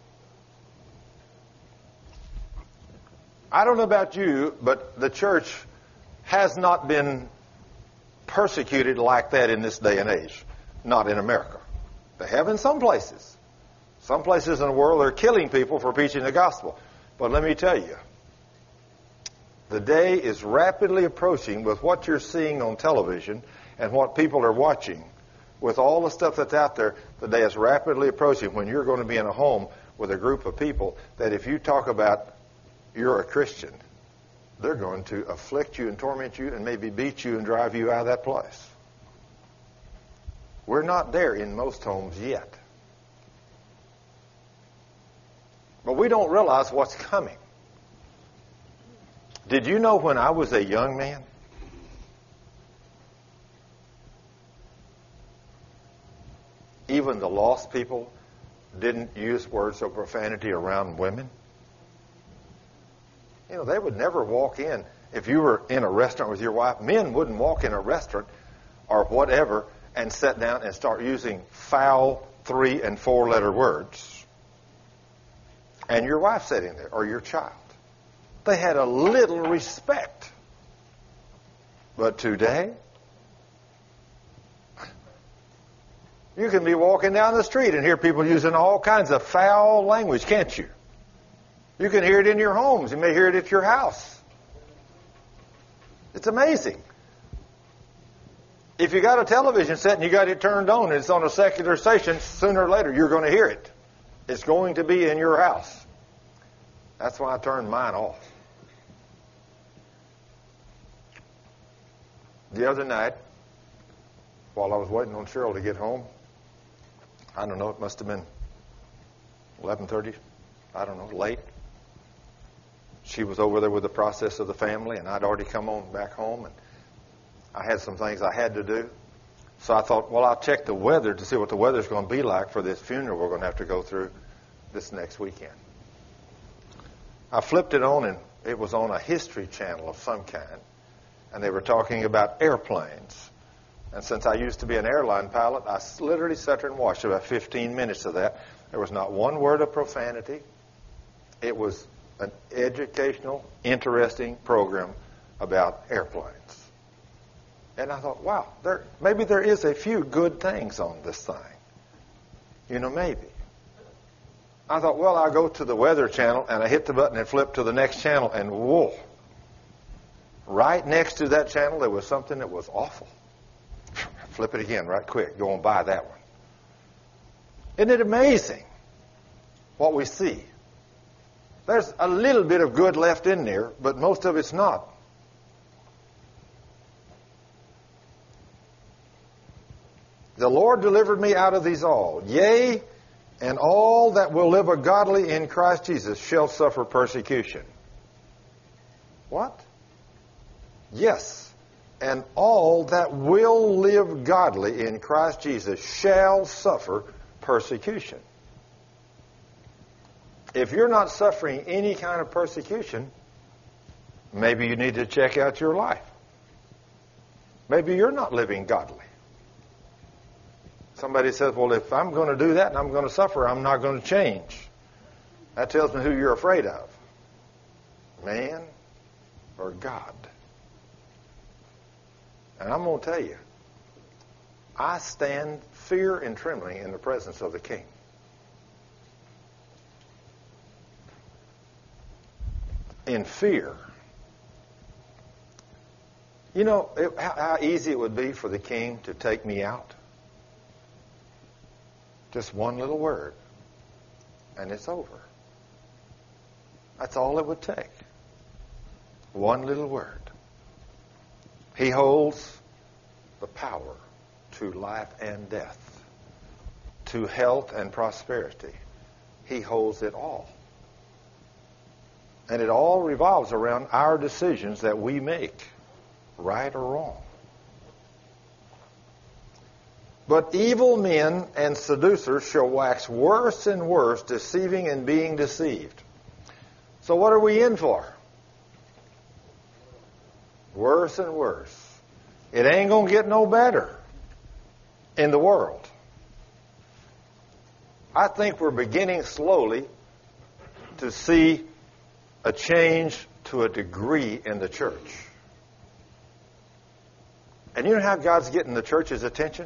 I don't know about you, but the church has not been persecuted like that in this day and age. Not in America. They have in some places. Some places in the world are killing people for preaching the gospel. But let me tell you, the day is rapidly approaching with what you're seeing on television and what people are watching. With all the stuff that's out there, the day is rapidly approaching when you're going to be in a home with a group of people that if you talk about you're a Christian, they're going to afflict you and torment you and maybe beat you and drive you out of that place. We're not there in most homes yet. But we don't realize what's coming. Did you know when I was a young man, even the lost people didn't use words of profanity around women? You know, they would never walk in. If you were in a restaurant with your wife, men wouldn't walk in a restaurant or whatever and sit down and start using foul 3- and 4-letter words. And your wife sitting there, or your child. They had a little respect. But today, you can be walking down the street and hear people using all kinds of foul language, can't you? You can hear it in your homes. You may hear it at your house. It's amazing. If you got a television set and you got it turned on and it's on a secular station, sooner or later you're going to hear it. It's going to be in your house. That's why I turned mine off. The other night, while I was waiting on Cheryl to get home, I don't know, it must have been 11:30, I don't know, late. She was over there with the process of the family, and I'd already come on back home, and I had some things I had to do. So I thought, well, I'll check the weather to see what the weather's going to be like for this funeral we're going to have to go through this next weekend. I flipped it on, and it was on a history channel of some kind, and they were talking about airplanes. And since I used to be an airline pilot, I literally sat there and watched about 15 minutes of that. There was not one word of profanity. It was an educational, interesting program about airplanes. And I thought, wow, maybe there is a few good things on this thing. You know, maybe. I thought, well, I'll go to the Weather Channel, and I hit the button and flip to the next channel, and whoa. Right next to that channel, there was something that was awful. Flip it again right quick. Go and buy that one. Isn't it amazing what we see? There's a little bit of good left in there, but most of it's not. The Lord delivered me out of these all. Yea, and all that will live a godly in Christ Jesus shall suffer persecution. What? Yes. And all that will live godly in Christ Jesus shall suffer persecution. If you're not suffering any kind of persecution, maybe you need to check out your life. Maybe you're not living godly. Somebody says, well, if I'm going to do that and I'm going to suffer, I'm not going to change. That tells me who you're afraid of. Man or God. And I'm going to tell you, I stand fear and trembling in the presence of the King. In fear. You know how easy it would be for the King to take me out? Just one little word, and it's over. That's all it would take. One little word. He holds the power to life and death, to health and prosperity. He holds it all. And it all revolves around our decisions that we make, right or wrong. But evil men and seducers shall wax worse and worse, deceiving and being deceived. So what are we in for? Worse and worse. It ain't going to get no better in the world. I think we're beginning slowly to see a change to a degree in the church. And you know how God's getting the church's attention?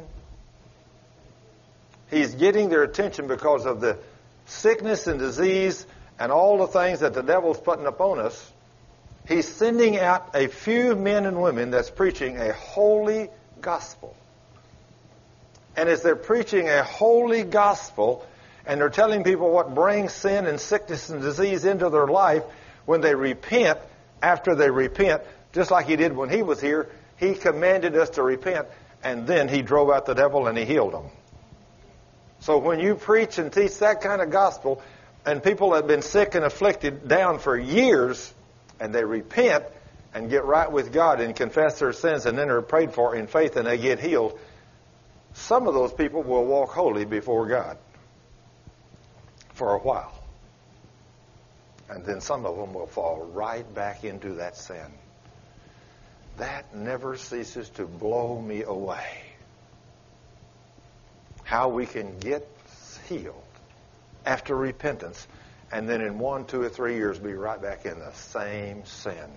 He's getting their attention because of the sickness and disease and all the things that the devil's putting upon us. He's sending out a few men and women that's preaching a holy gospel. And as they're preaching a holy gospel and they're telling people what brings sin and sickness and disease into their life, when they repent, after they repent, just like he did when he was here, he commanded us to repent, and then he drove out the devil and he healed them. So when you preach and teach that kind of gospel, and people have been sick and afflicted down for years, and they repent and get right with God and confess their sins, and then are prayed for in faith and they get healed, some of those people will walk holy before God for a while. And then some of them will fall right back into that sin. That never ceases to blow me away. How we can get healed after repentance and then in 1, 2, or 3 years be right back in the same sin.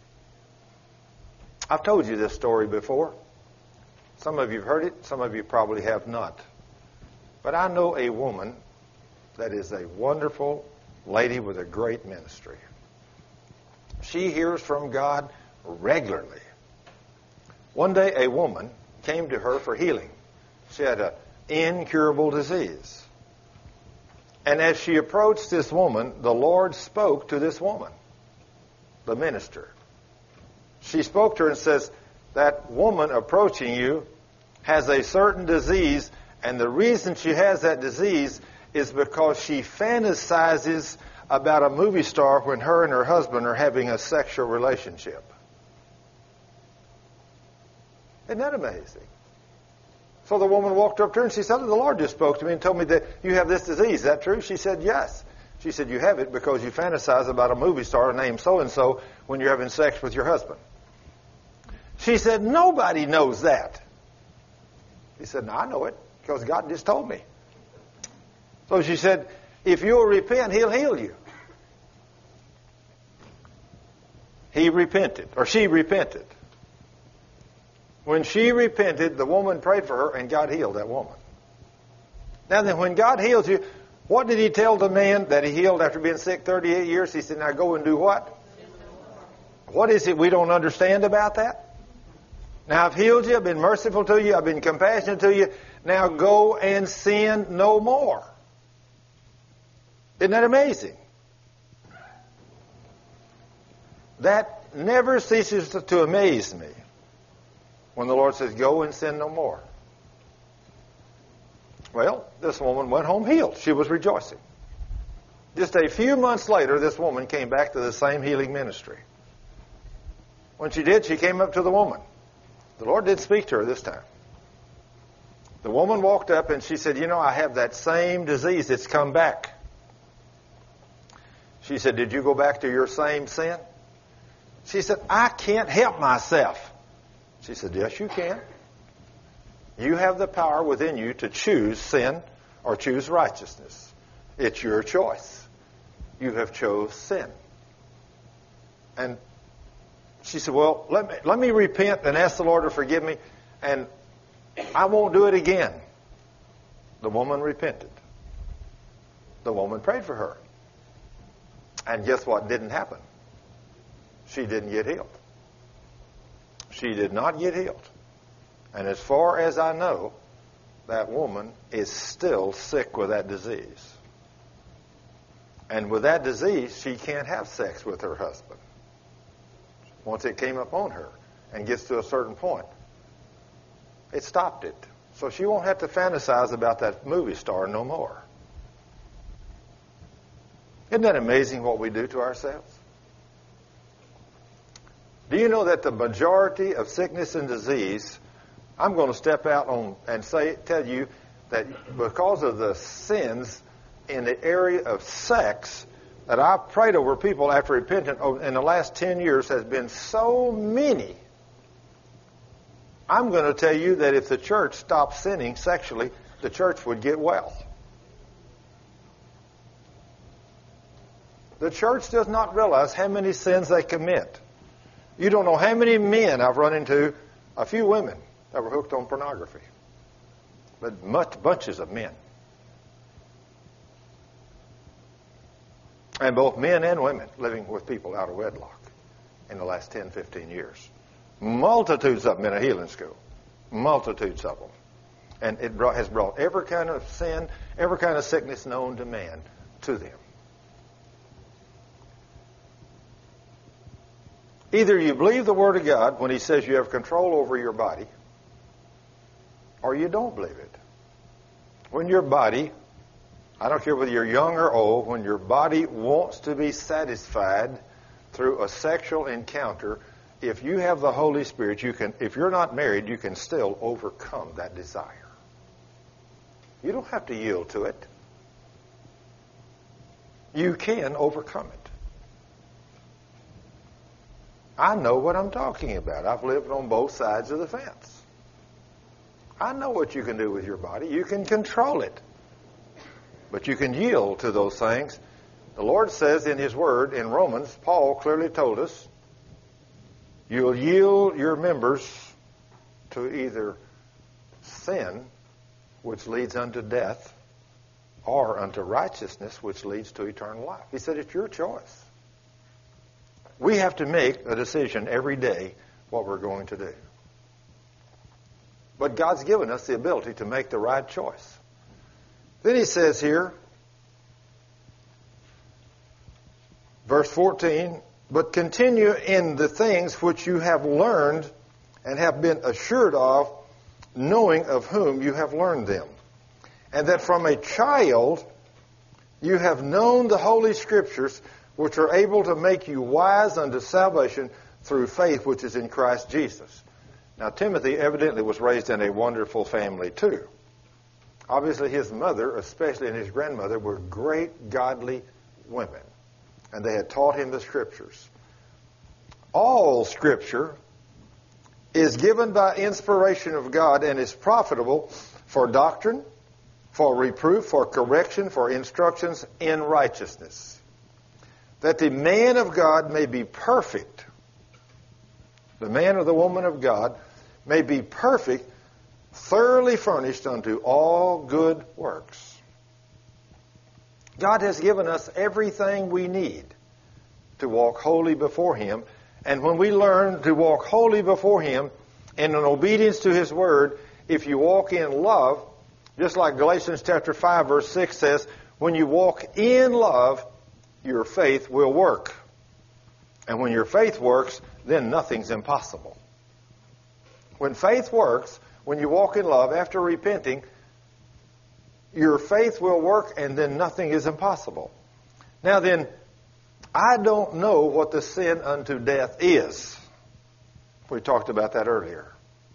I've told you this story before. Some of you have heard it, some of you probably have not. But I know a woman that is a wonderful lady with a great ministry. She hears from God regularly. One day a woman came to her for healing. She had an incurable disease. And as she approached this woman, the Lord spoke to this woman, the minister. She spoke to her and says, that woman approaching you has a certain disease, and the reason she has that disease is because she fantasizes about a movie star when her and her husband are having a sexual relationship. Isn't that amazing? So the woman walked up to her and she said, the Lord just spoke to me and told me that you have this disease. Is that true? She said, yes. She said, you have it because you fantasize about a movie star named so-and-so when you're having sex with your husband. She said, nobody knows that. He said, no, I know it because God just told me. So she said, if you'll repent, He'll heal you. He repented, or she repented. When she repented, the woman prayed for her and God healed that woman. Now then, when God heals you, what did He tell the man that He healed after being sick 38 years? He said, now go and do what? What is it we don't understand about that? Now I've healed you, I've been merciful to you, I've been compassionate to you. Now go and sin no more. Isn't that amazing? That never ceases to amaze me when the Lord says, go and sin no more. Well, this woman went home healed. She was rejoicing. Just a few months later, this woman came back to the same healing ministry. When she did, she came up to the woman. The Lord did speak to her this time. The woman walked up and she said, I have that same disease. It's come back. She said, did you go back to your same sin? She said, I can't help myself. She said, yes, you can. You have the power within you to choose sin or choose righteousness. It's your choice. You have chose sin. And she said, well, let me repent and ask the Lord to forgive me, and I won't do it again. The woman repented. The woman prayed for her. And guess what didn't happen? She didn't get healed. She did not get healed. And as far as I know, that woman is still sick with that disease. And with that disease, she can't have sex with her husband. Once it came upon her and gets to a certain point, it stopped it. So she won't have to fantasize about that movie star no more. Isn't that amazing what we do to ourselves? Do you know that the majority of sickness and disease, I'm going to step out on and tell you that because of the sins in the area of sex that I've prayed over people after repenting in the last 10 years has been so many. I'm going to tell you that if the church stopped sinning sexually, the church would get well. The church does not realize how many sins they commit. You don't know how many men I've run into, a few women that were hooked on pornography, but bunches of men. And both men and women living with people out of wedlock in the last 10, 15 years. Multitudes of them in a healing school. Multitudes of them. And it has brought every kind of sin, every kind of sickness known to man to them. Either you believe the Word of God when He says you have control over your body, or you don't believe it. When your body, I don't care whether you're young or old, when your body wants to be satisfied through a sexual encounter, if you have the Holy Spirit, you can, if you're not married, you can still overcome that desire. You don't have to yield to it. You can overcome it. I know what I'm talking about. I've lived on both sides of the fence. I know what you can do with your body. You can control it. But you can yield to those things. The Lord says in His Word, in Romans, Paul clearly told us, you'll yield your members to either sin, which leads unto death, or unto righteousness, which leads to eternal life. He said, it's your choice. We have to make a decision every day what we're going to do. But God's given us the ability to make the right choice. Then He says here, Verse 14, but continue in the things which you have learned and have been assured of, knowing of whom you have learned them. And that from a child you have known the Holy Scriptures, which are able to make you wise unto salvation through faith which is in Christ Jesus. Now, Timothy evidently was raised in a wonderful family too. Obviously, his mother, especially, and his grandmother, were great godly women. And they had taught him the Scriptures. All Scripture is given by inspiration of God and is profitable for doctrine, for reproof, for correction, for instructions in righteousness, that the man of God may be perfect, the man or the woman of God may be perfect, thoroughly furnished unto all good works. God has given us everything we need to walk holy before Him. And when we learn to walk holy before Him in an obedience to His Word, if you walk in love, just like Galatians chapter 5 verse 6 says, when you walk in love, your faith will work. And when your faith works, then nothing's impossible. When faith works, when you walk in love after repenting, your faith will work and then nothing is impossible. Now then, I don't know what the sin unto death is. We talked about that earlier.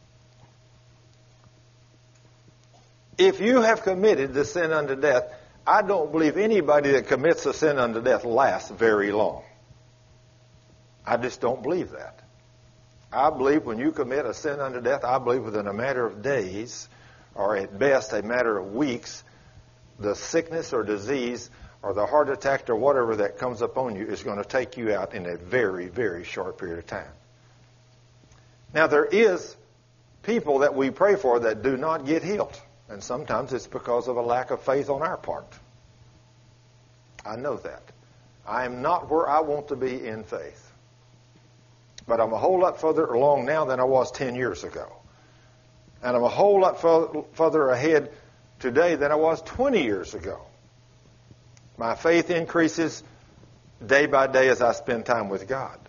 If you have committed the sin unto death, I don't believe anybody that commits a sin unto death lasts very long. I just don't believe that. I believe when you commit a sin unto death, I believe within a matter of days, or at best a matter of weeks, the sickness or disease or the heart attack or whatever that comes upon you is going to take you out in a very, very short period of time. Now, there is people that we pray for that do not get healed. And sometimes it's because of a lack of faith on our part. I know that. I am not where I want to be in faith. But I'm a whole lot further along now than I was 10 years ago. And I'm a whole lot further ahead today than I was 20 years ago. My faith increases day by day as I spend time with God.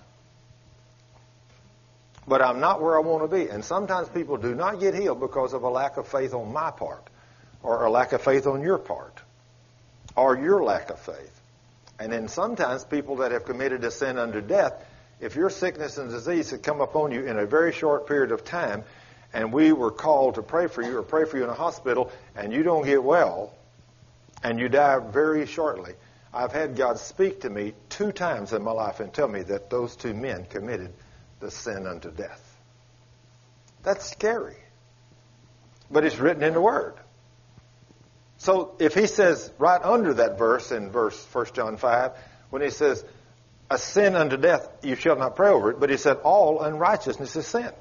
But I'm not where I want to be. And sometimes people do not get healed because of a lack of faith on my part, or a lack of faith on your part, or your lack of faith. And then sometimes people that have committed a sin unto death, if your sickness and disease had come upon you in a very short period of time, and we were called to pray for you or pray for you in a hospital, and you don't get well, and you die very shortly, I've had God speak to me 2 times in my life and tell me that those 2 men committed the sin unto death. That's scary. But it's written in the Word. So if he says right under that verse in 1 John 5, when he says, a sin unto death, you shall not pray over it, but he said, all unrighteousness is sin.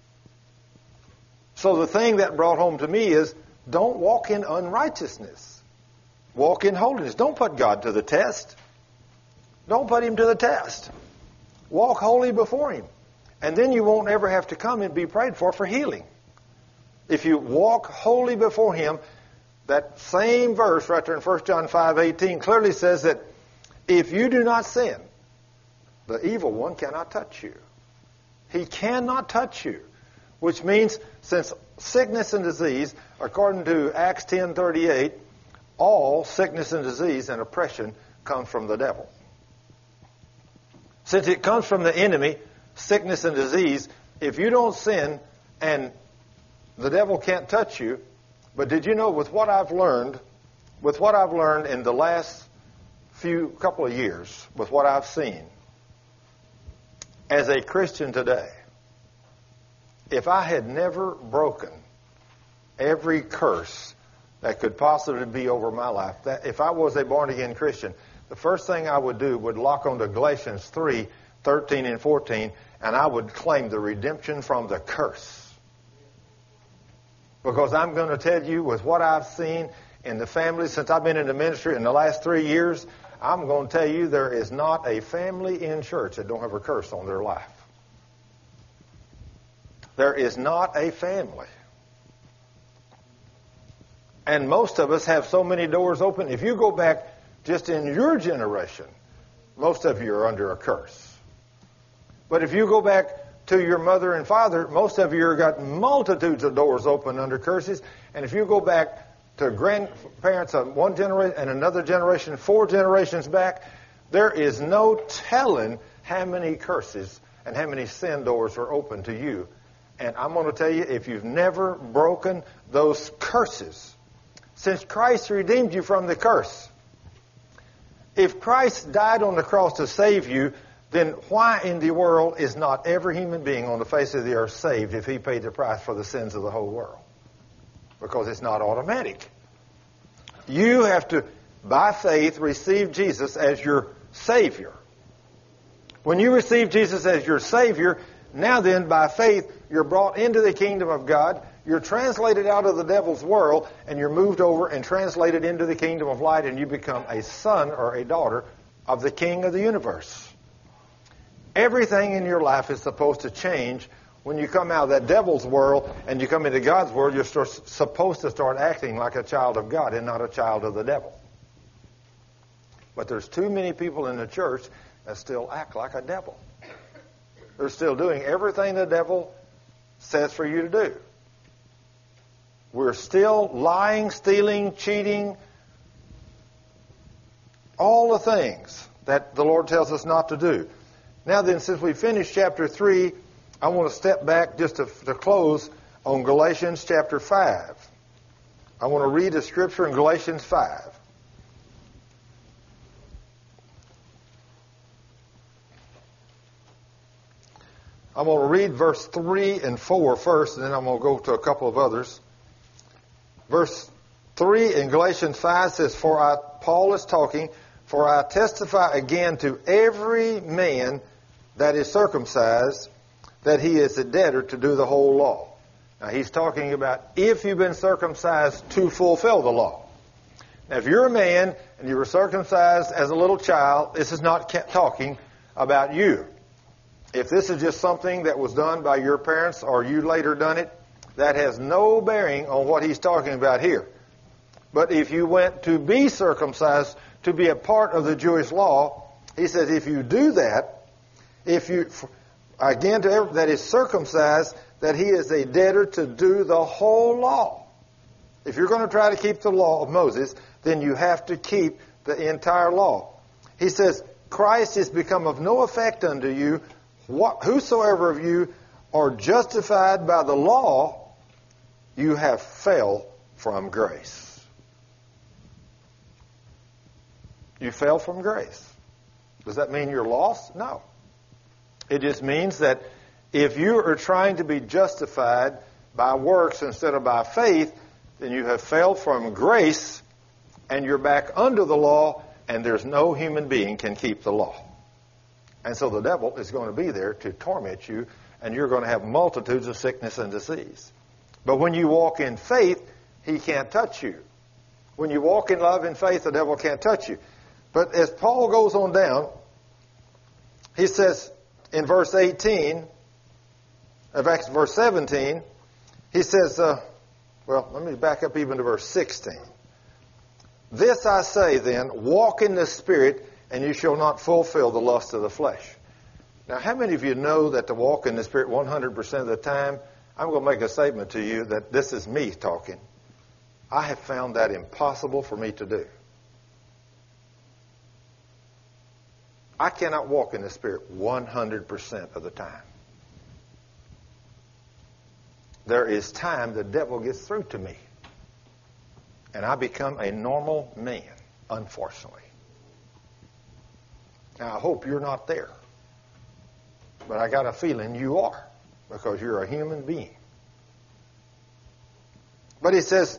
So the thing that brought home to me is, don't walk in unrighteousness. Walk in holiness. Don't put God to the test. Don't put Him to the test. Walk holy before Him. And then you won't ever have to come and be prayed for healing. If you walk holy before Him, that same verse right there in 1 John 5:18 clearly says that if you do not sin, the evil one cannot touch you. He cannot touch you. Which means, since sickness and disease, according to Acts 10:38, all sickness and disease and oppression come from the devil. Since it comes from the enemy, sickness and disease, if you don't sin and the devil can't touch you, but did you know with what I've learned in the last couple of years, with what I've seen, as a Christian today, if I had never broken every curse that could possibly be over my life, that if I was a born-again Christian, the first thing I would do would lock on to Galatians 3:13 and 14, and I would claim the redemption from the curse. Because I'm going to tell you, with what I've seen in the family since I've been in the ministry in the last 3 years, I'm going to tell you there is not a family in church that don't have a curse on their life. There is not a family. And most of us have so many doors open. If you go back just in your generation, most of you are under a curse. But if you go back to your mother and father, most of you have got multitudes of doors open under curses. And if you go back to grandparents of one generation and another generation, 4 generations back, there is no telling how many curses and how many sin doors are open to you. And I'm going to tell you, if you've never broken those curses, since Christ redeemed you from the curse, if Christ died on the cross to save you, then why in the world is not every human being on the face of the earth saved if he paid the price for the sins of the whole world? Because it's not automatic. You have to, by faith, receive Jesus as your Savior. When you receive Jesus as your Savior, now then, by faith, you're brought into the kingdom of God, you're translated out of the devil's world, and you're moved over and translated into the kingdom of light, and you become a son or a daughter of the King of the universe. Everything in your life is supposed to change when you come out of that devil's world and you come into God's world. You're supposed to start acting like a child of God and not a child of the devil. But there's too many people in the church that still act like a devil. They're still doing everything the devil says for you to do. We're still lying, stealing, cheating, all the things that the Lord tells us not to do. Now then, since we finished chapter 3, I want to step back just to close on Galatians chapter 5. I want to read a scripture in Galatians 5. I'm going to read verse 3 and 4 first, and then I'm going to go to a couple of others. Verse 3 in Galatians 5 says, Paul is talking, "For I testify again to every man that is circumcised, that he is a debtor to do the whole law." Now he's talking about if you've been circumcised to fulfill the law. Now if you're a man and you were circumcised as a little child, this is not talking about you. If this is just something that was done by your parents or you later done it, that has no bearing on what he's talking about here. But if you went to be circumcised to be a part of the Jewish law, he says if you do that, if you, again, to every that is circumcised, that he is a debtor to do the whole law. If you're going to try to keep the law of Moses, then you have to keep the entire law. He says, Christ is become of no effect unto you. Whosoever of you are justified by the law, you have fell from grace. You fell from grace. Does that mean you're lost? No. It just means that if you are trying to be justified by works instead of by faith, then you have fell from grace and you're back under the law, and there's no human being can keep the law. And so the devil is going to be there to torment you, and you're going to have multitudes of sickness and disease. But when you walk in faith, he can't touch you. When you walk in love and faith, the devil can't touch you. But as Paul goes on down, he says in verse 18, verse 17, he says, let me back up even to verse 16. "This I say then, walk in the Spirit, and you shall not fulfill the lust of the flesh." Now, how many of you know that to walk in the Spirit 100% of the time, I'm going to make a statement to you that this is me talking. I have found that impossible for me to do. I cannot walk in the Spirit 100% of the time. There is time the devil gets through to me, and I become a normal man, unfortunately. Now, I hope you're not there, but I got a feeling you are, because you're a human being. But he says,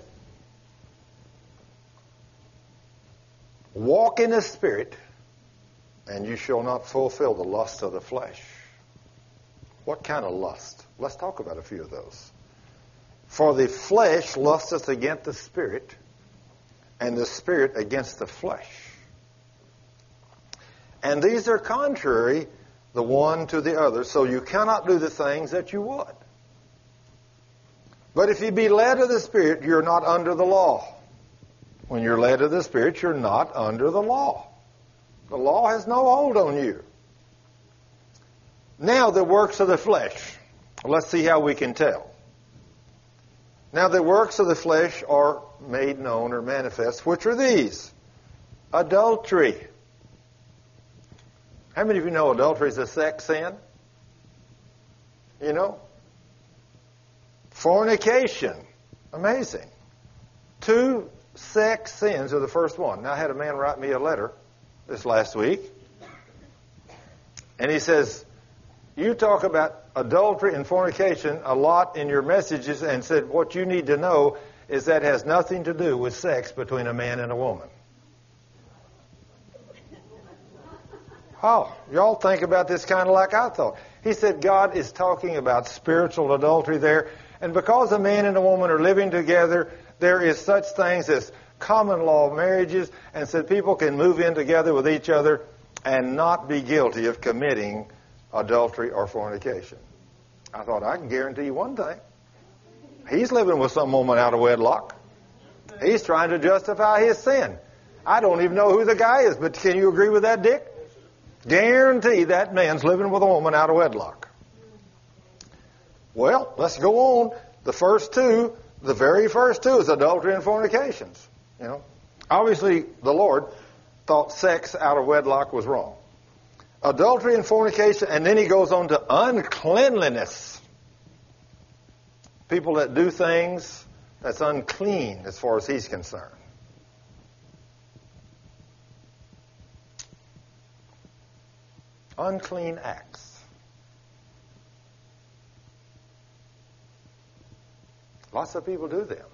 walk in the Spirit, and you shall not fulfill the lust of the flesh. What kind of lust? Let's talk about a few of those. "For the flesh lusteth against the Spirit, and the Spirit against the flesh. And these are contrary the one to the other, so you cannot do the things that you would. But if you be led of the Spirit, you're not under the law." When you're led of the Spirit, you're not under the law. The law has no hold on you. Now the works of the flesh. Let's see how we can tell. Now the works of the flesh are made known or manifest, which are these. Adultery. How many of you know adultery is a sex sin? You know? Fornication. Amazing. 2 sex sins are the first one. Now I had a man write me a letter this last week. And he says, you talk about adultery and fornication a lot in your messages, and said what you need to know is that has nothing to do with sex between a man and a woman. Oh, y'all think about this kind of like I thought. He said God is talking about spiritual adultery there, and because a man and a woman are living together, there is such things as common law marriages, and said people can move in together with each other and not be guilty of committing adultery or fornication. I thought, I can guarantee you one thing. He's living with some woman out of wedlock. He's trying to justify his sin. I don't even know who the guy is, but can you agree with that, Dick? Guarantee that man's living with a woman out of wedlock. Well, let's go on. The very first two is adultery and fornications. You know, obviously the Lord thought sex out of wedlock was wrong. Adultery and fornication, and then he goes on to uncleanliness. People that do things that's unclean as far as he's concerned. Unclean acts. Lots of people do them.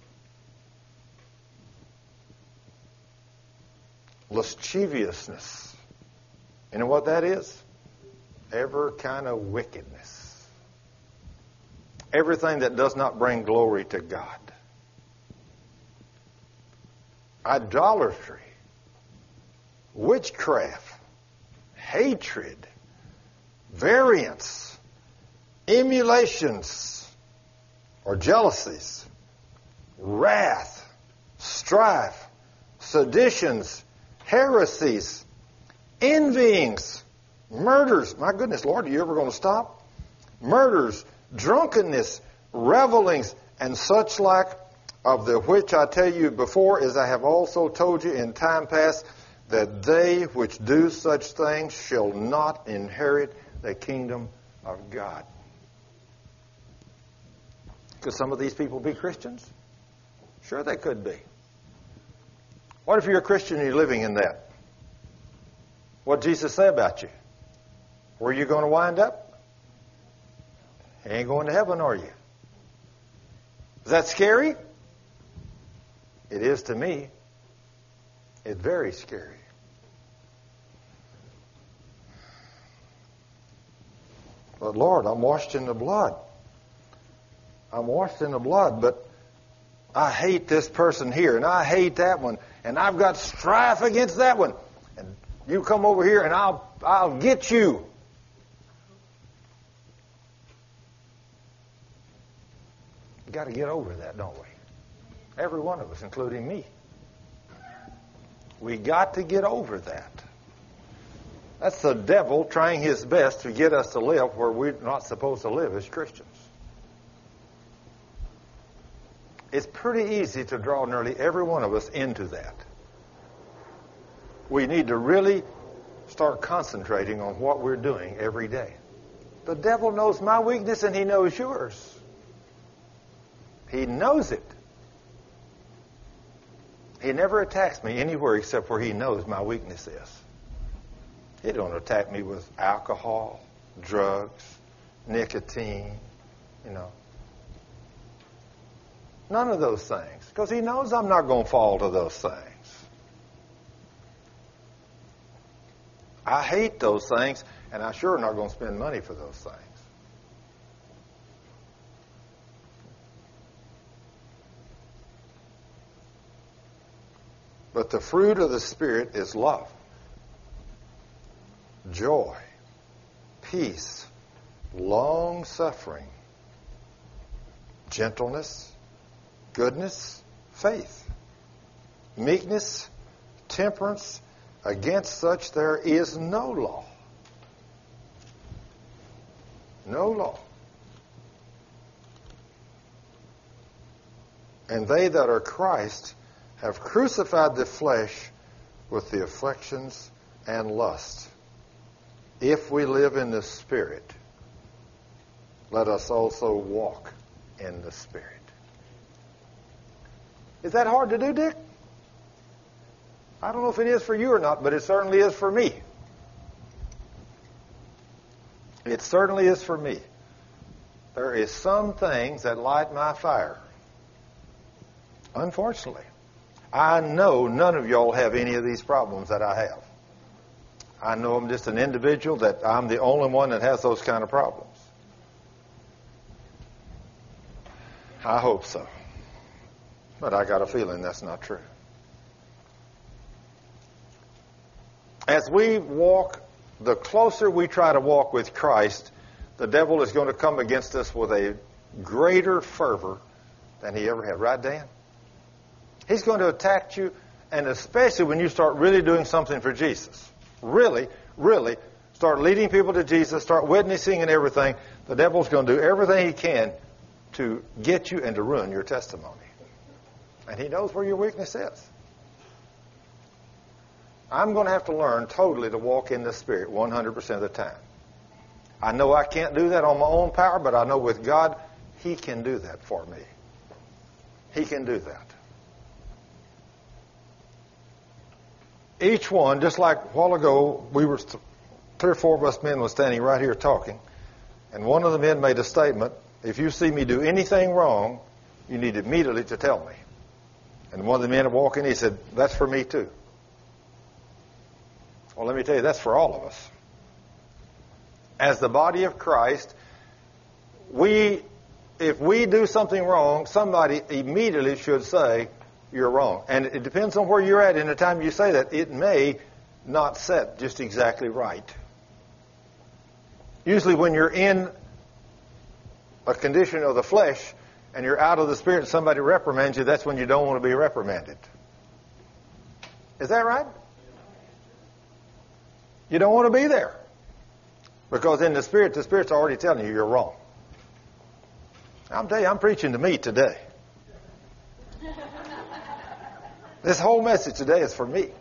Lasciviousness. You know what that is? Every kind of wickedness. Everything that does not bring glory to God. Idolatry. Witchcraft. Hatred. Variance. Emulations. Or jealousies. Wrath. Strife. Seditions. Heresies. Envyings, murders. My goodness, Lord, are you ever going to stop? Murders, drunkenness, revelings, and such like, of the which I tell you before, as I have also told you in time past, that they which do such things shall not inherit the kingdom of God. Could some of these people be Christians? Sure they could be. What if you're a Christian and you're living in that? What did Jesus say about you? Where are you going to wind up? You ain't going to heaven, are you? Is that scary? It is to me. It's very scary. But Lord, I'm washed in the blood. I'm washed in the blood, but I hate this person here, and I hate that one, and I've got strife against that one. And you come over here and I'll get you. We've got to get over that, don't we? Every one of us, including me. We got to get over that. That's the devil trying his best to get us to live where we're not supposed to live as Christians. It's pretty easy to draw nearly every one of us into that. We need to really start concentrating on what we're doing every day. The devil knows my weakness and he knows yours. He knows it. He never attacks me anywhere except where he knows my weakness is. He don't attack me with alcohol, drugs, nicotine, None of those things. Because he knows I'm not going to fall to those things. I hate those things, and I sure am not going to spend money for those things. But the fruit of the Spirit is love, joy, peace, long-suffering, gentleness, goodness, faith, meekness, temperance. Against such there is no law. No law. And they that are Christ have crucified the flesh with the afflictions and lusts. If we live in the Spirit, let us also walk in the Spirit. Is that hard to do, Dick? I don't know if it is for you or not, but it certainly is for me. It certainly is for me. There is some things that light my fire. Unfortunately. I know none of y'all have any of these problems that I have. I know I'm just an individual, that I'm the only one that has those kind of problems. I hope so. But I got a feeling that's not true. As we walk, the closer we try to walk with Christ, the devil is going to come against us with a greater fervor than he ever had. Right, Dan? He's going to attack you, and especially when you start really doing something for Jesus. Really, really start leading people to Jesus, start witnessing and everything. The devil's going to do everything he can to get you and to ruin your testimony. And he knows where your weakness is. I'm going to have to learn totally to walk in the Spirit 100% of the time. I know I can't do that on my own power, but I know with God, He can do that for me. He can do that. Each one, just like a while ago, we were 3 or 4 of us men were standing right here talking, and one of the men made a statement, if you see me do anything wrong, you need immediately to tell me. And one of the men walking, he said, that's for me too. Well, let me tell you, that's for all of us. As the body of Christ, if we do something wrong, somebody immediately should say, you're wrong. And it depends on where you're at in the time you say that. It may not set just exactly right. Usually when you're in a condition of the flesh and you're out of the Spirit and somebody reprimands you, that's when you don't want to be reprimanded. Is that right? You don't want to be there. Because in the Spirit's already telling you you're wrong. I'm telling you, I'm preaching to me today. This whole message today is for me.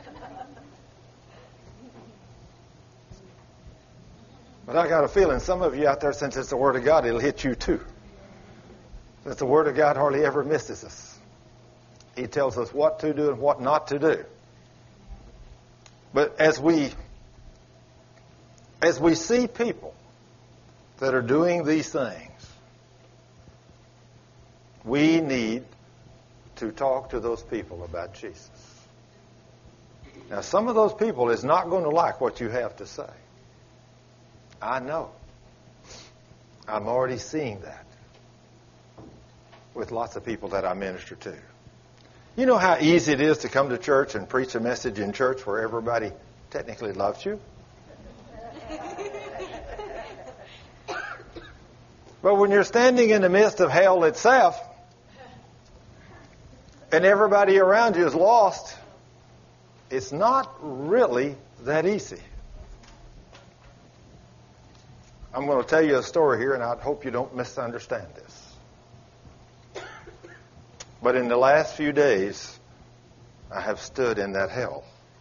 But I got a feeling some of you out there, since it's the Word of God, it'll hit you too. Since the Word of God hardly ever misses us. He tells us what to do and what not to do. But as we see people that are doing these things, we need to talk to those people about Jesus. Now, some of those people is not going to like what you have to say. I know. I'm already seeing that with lots of people that I minister to. You know how easy it is to come to church and preach a message in church where everybody technically loves you? But when you're standing in the midst of hell itself, and everybody around you is lost, it's not really that easy. I'm going to tell you a story here, and I hope you don't misunderstand this. But in the last few days, I have stood in that hell.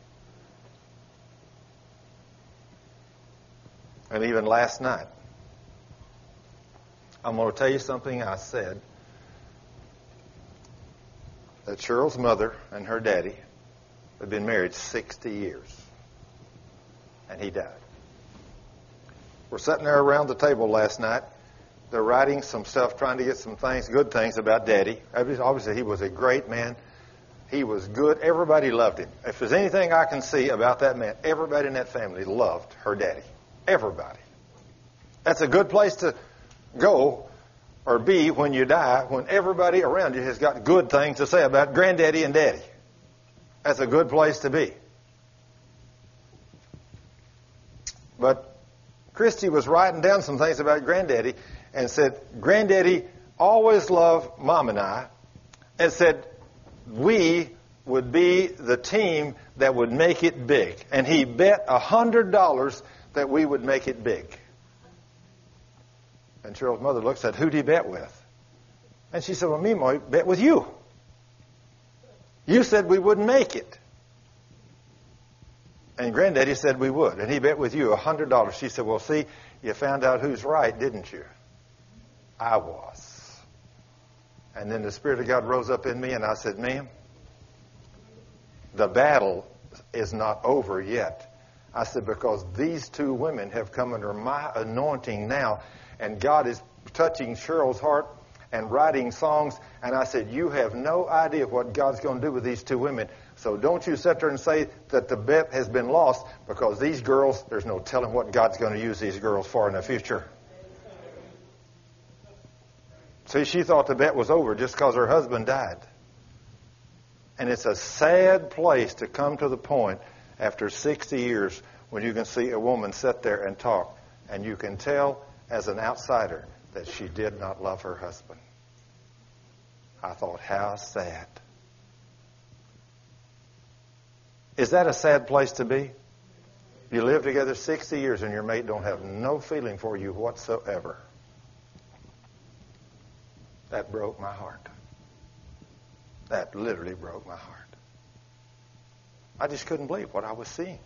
And even last night, I'm going to tell you something I said. That Cheryl's mother and her daddy had been married 60 years. And he died. We're sitting there around the table last night. They're writing some stuff, trying to get some things, good things about Daddy. Obviously, he was a great man. He was good. Everybody loved him. If there's anything I can see about that man, everybody in that family loved her daddy. Everybody. That's a good place to go or be when you die, when everybody around you has got good things to say about Granddaddy and Daddy. That's a good place to be. But Christy was writing down some things about Granddaddy and said, Granddaddy always loved Mom and I, and said, we would be the team that would make it big. And he bet $100 that we would make it big. And Cheryl's mother looked and said, who'd he bet with? And she said, well, Mimo bet with you. You said we wouldn't make it. And Granddaddy said we would. And he bet with you $100. She said, well, see, you found out who's right, didn't you? I was. And then the Spirit of God rose up in me, and I said, ma'am, the battle is not over yet. I said, because these two women have come under my anointing now, and God is touching Cheryl's heart and writing songs. And I said, you have no idea what God's going to do with these two women. So don't you sit there and say that the bet has been lost, because these girls, there's no telling what God's going to use these girls for in the future. See, she thought the bet was over just because her husband died. And it's a sad place to come to the point after 60 years when you can see a woman sit there and talk, and you can tell as an outsider that she did not love her husband. I thought, how sad. Is that a sad place to be? You live together 60 years and your mate don't have no feeling for you whatsoever. That broke my heart. That literally broke my heart. I just couldn't believe what I was seeing.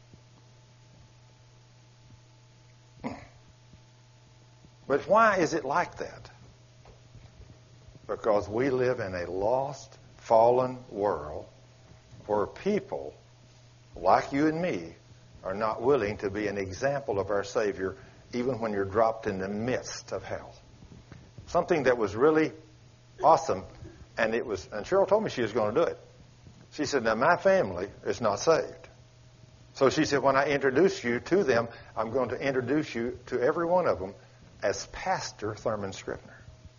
But why is it like that? Because we live in a lost, fallen world where people like you and me are not willing to be an example of our Savior even when you're dropped in the midst of hell. Something that was really awesome, and Cheryl told me she was going to do it. She said, now my family is not saved. So she said, when I introduce you to them, I'm going to introduce you to every one of them as Pastor Thurman Scrivener.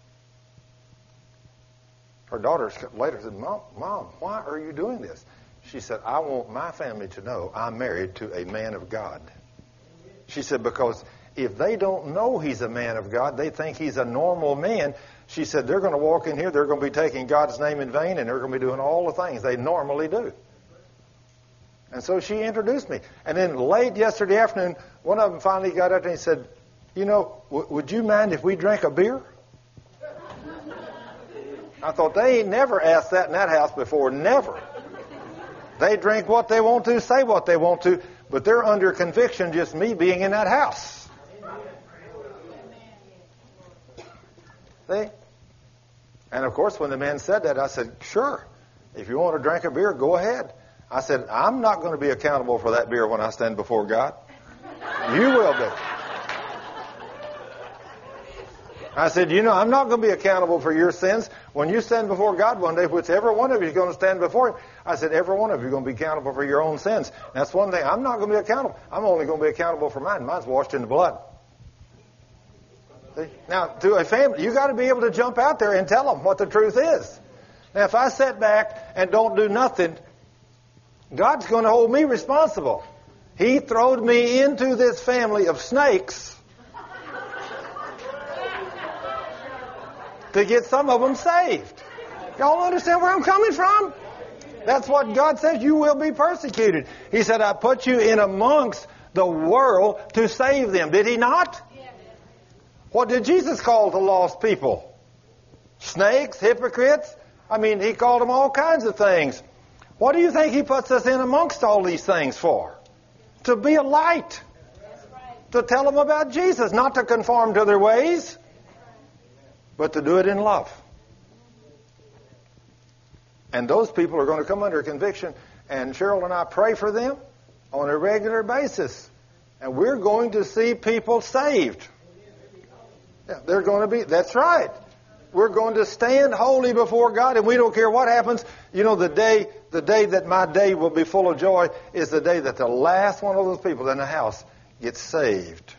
Her daughter later said, Mom, why are you doing this? She said, I want my family to know I'm married to a man of God. She said, because if they don't know he's a man of God, they think he's a normal man. She said, they're going to walk in here, they're going to be taking God's name in vain, and they're going to be doing all the things they normally do. And so she introduced me. And then late yesterday afternoon, one of them finally got up and he said, you know, would you mind if we drank a beer? I thought, they ain't never asked that in that house before. Never. They drink what they want to, say what they want to, but they're under conviction just me being in that house. See? And of course, when the man said that, I said, sure. If you want to drink a beer, go ahead. I said, I'm not going to be accountable for that beer when I stand before God. You will be. I said, I'm not going to be accountable for your sins. When you stand before God one day, which every one of you is going to stand before Him, I said, every one of you is going to be accountable for your own sins. And that's one thing. I'm not going to be accountable. I'm only going to be accountable for mine. Mine's washed in the blood. See? Now, to a family, you got to be able to jump out there and tell them what the truth is. Now, if I sit back and don't do nothing, God's going to hold me responsible. He throwed me into this family of snakes to get some of them saved. Y'all understand where I'm coming from? That's what God says. You will be persecuted. He said, I put you in amongst the world to save them. Did He not? What did Jesus call the lost people? Snakes, hypocrites? I mean, He called them all kinds of things. What do you think He puts us in amongst all these things for? To be a light. To tell them about Jesus. Not to conform to their ways, but to do it in love. And those people are going to come under conviction, and Cheryl and I pray for them on a regular basis. And we're going to see people saved. Yeah, they're going to be, that's right. We're going to stand holy before God, and we don't care what happens. The day that my day will be full of joy is the day that the last one of those people in the house gets saved.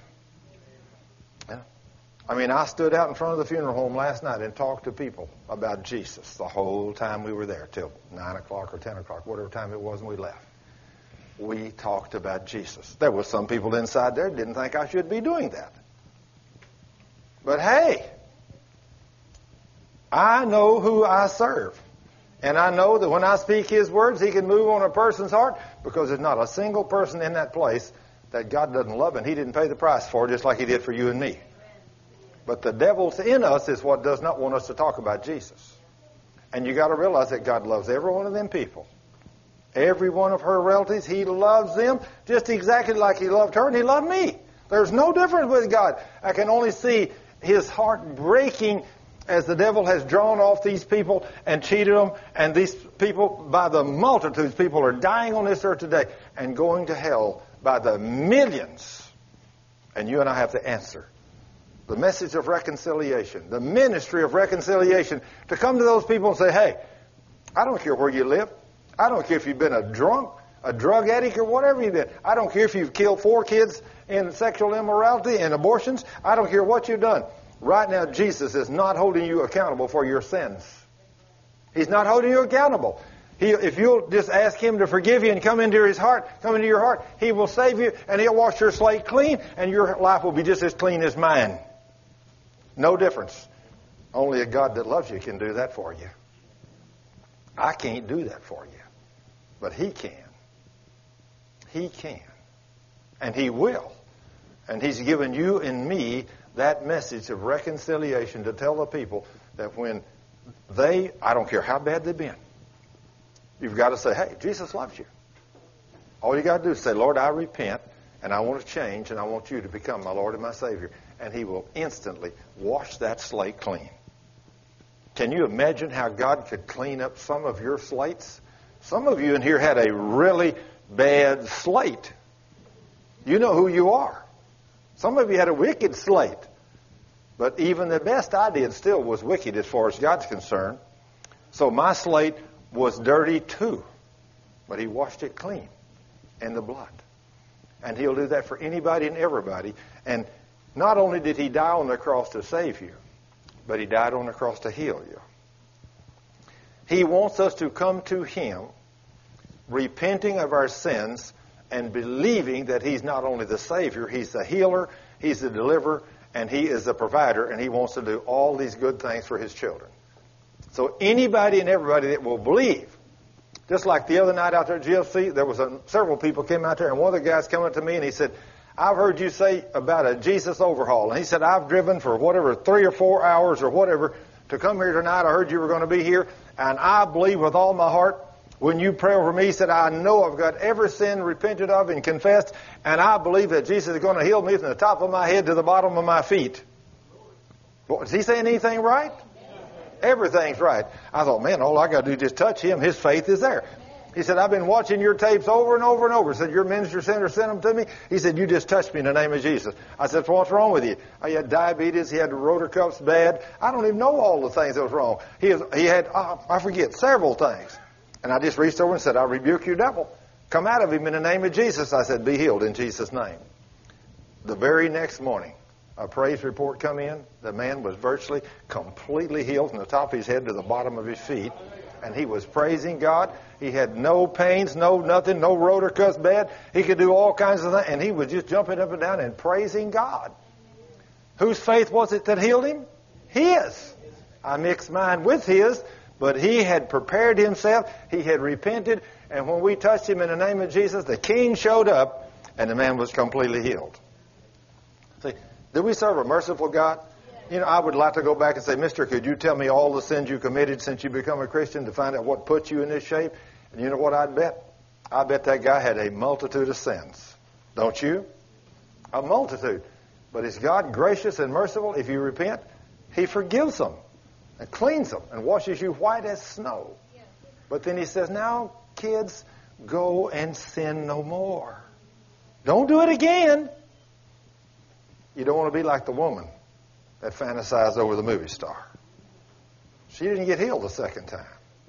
I stood out in front of the funeral home last night and talked to people about Jesus the whole time we were there, till 9 o'clock or 10 o'clock, whatever time it was when we left. We talked about Jesus. There were some people inside there that didn't think I should be doing that. But hey, I know who I serve. And I know that when I speak His words, He can move on a person's heart, because there's not a single person in that place that God doesn't love, and He didn't pay the price for, just like He did for you and me. But the devil's in us is what does not want us to talk about Jesus. And you got to realize that God loves every one of them people. Every one of her relatives, He loves them just exactly like He loved her and He loved me. There's no difference with God. I can only see His heart breaking as the devil has drawn off these people and cheated them. And these people, by the multitudes, people are dying on this earth today and going to hell by the millions. And you and I have to answer. The message of reconciliation, the ministry of reconciliation, to come to those people and say, hey, I don't care where you live. I don't care if you've been a drunk, a drug addict, or whatever you've been. I don't care if you've killed 4 kids in sexual immorality and abortions. I don't care what you've done. Right now, Jesus is not holding you accountable for your sins. He's not holding you accountable. If you'll just ask Him to forgive you and come into His heart, come into your heart, He will save you and He'll wash your slate clean, and your life will be just as clean as mine. No difference. Only a God that loves you can do that for you. I can't do that for you. But He can. He can. And He will. And He's given you and me that message of reconciliation to tell the people that when I don't care how bad they've been, you've got to say, hey, Jesus loves you. All you got to do is say, Lord, I repent, and I want to change, and I want you to become my Lord and my Savior. And He will instantly wash that slate clean. Can you imagine how God could clean up some of your slates? Some of you in here had a really bad slate. You know who you are. Some of you had a wicked slate. But even the best I did still was wicked as far as God's concerned. So my slate was dirty too. But He washed it clean in the blood. And He'll do that for anybody and everybody. And not only did He die on the cross to save you, but He died on the cross to heal you. He wants us to come to Him, repenting of our sins and believing that He's not only the Savior, He's the healer, He's the deliverer, and He is the provider, and He wants to do all these good things for His children. So anybody and everybody that will believe, just like the other night out there at GFC, there was several people came out there, and one of the guys came up to me and he said, I've heard you say about a Jesus overhaul. And he said, I've driven for 3 or 4 hours or whatever to come here tonight. I heard you were going to be here, and I believe with all my heart, when you pray over me, he said, I know I've got every sin repented of and confessed, and I believe that Jesus is going to heal me from the top of my head to the bottom of my feet. Well, is he saying anything right? Everything's right. I thought, man, all I got to do is just touch him. His faith is there. He said, I've been watching your tapes over and over and over. He said, your minister center sent them to me. He said, you just touched me in the name of Jesus. I said, what's wrong with you? He had diabetes. He had the rotor cuffs bad. I don't even know all the things that was wrong. He had, I forget, several things. And I just reached over and said, I rebuke you, devil. Come out of him in the name of Jesus. I said, be healed in Jesus' name. The very next morning, a praise report come in. The man was virtually completely healed from the top of his head to the bottom of his feet. And he was praising God. He had no pains, no nothing, no rotor cuffs bad. He could do all kinds of things. And he was just jumping up and down and praising God. Whose faith was it that healed him? His. I mixed mine with his. But he had prepared himself. He had repented. And when we touched him in the name of Jesus, the king showed up and the man was completely healed. See, do we serve a merciful God? You know, I would like to go back and say, Mister, could you tell me all the sins you committed since you become a Christian to find out what put you in this shape? And you know what I'd bet? I bet that guy had a multitude of sins. Don't you? A multitude. But is God gracious and merciful? If you repent, He forgives them and cleans them and washes you white as snow. But then He says, now, kids, go and sin no more. Don't do it again. You don't want to be like the woman that fantasized over the movie star. She didn't get healed the second time.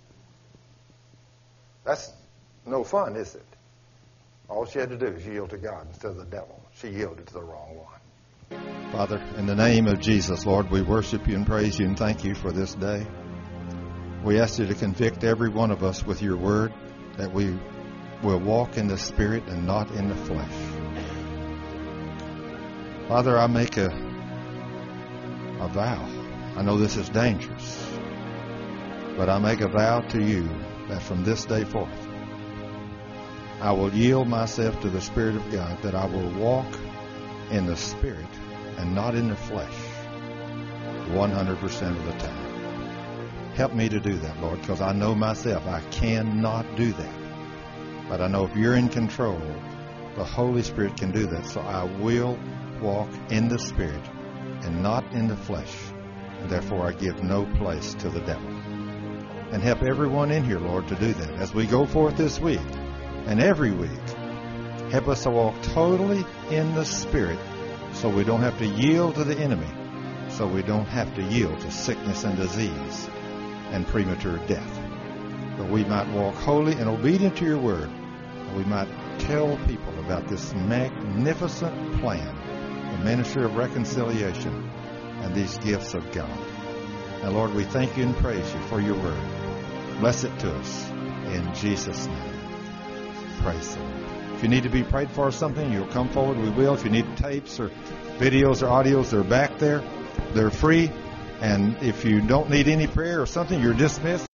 That's no fun, is it? All she had to do is yield to God instead of the devil. She yielded to the wrong one. Father, in the name of Jesus, Lord, we worship you and praise you and thank you for this day. We ask you to convict every one of us with your word, that we will walk in the Spirit and not in the flesh. Father, I make a vow. I know this is dangerous, But I make a vow to you that from this day forth, I will yield myself to the Spirit of God, that I will walk in the Spirit and not in the flesh 100% of the time. Help me to do that, Lord, because I know myself I cannot do that. But I know if you're in control, the Holy Spirit can do that. So I will walk in the Spirit and not in the flesh. And therefore I give no place to the devil. And help everyone in here, Lord, to do that. As we go forth this week and every week, help us to walk totally in the Spirit so we don't have to yield to the enemy, so we don't have to yield to sickness and disease and premature death. But we might walk holy and obedient to your word. And we might tell people about this magnificent plan, the ministry of reconciliation, and these gifts of God. Now, Lord, we thank you and praise you for your word. Bless it to us in Jesus' name. Praise the Lord. If you need to be prayed for or something, you'll come forward. We will. If you need tapes or videos or audios, they're back there. They're free. And if you don't need any prayer or something, you're dismissed.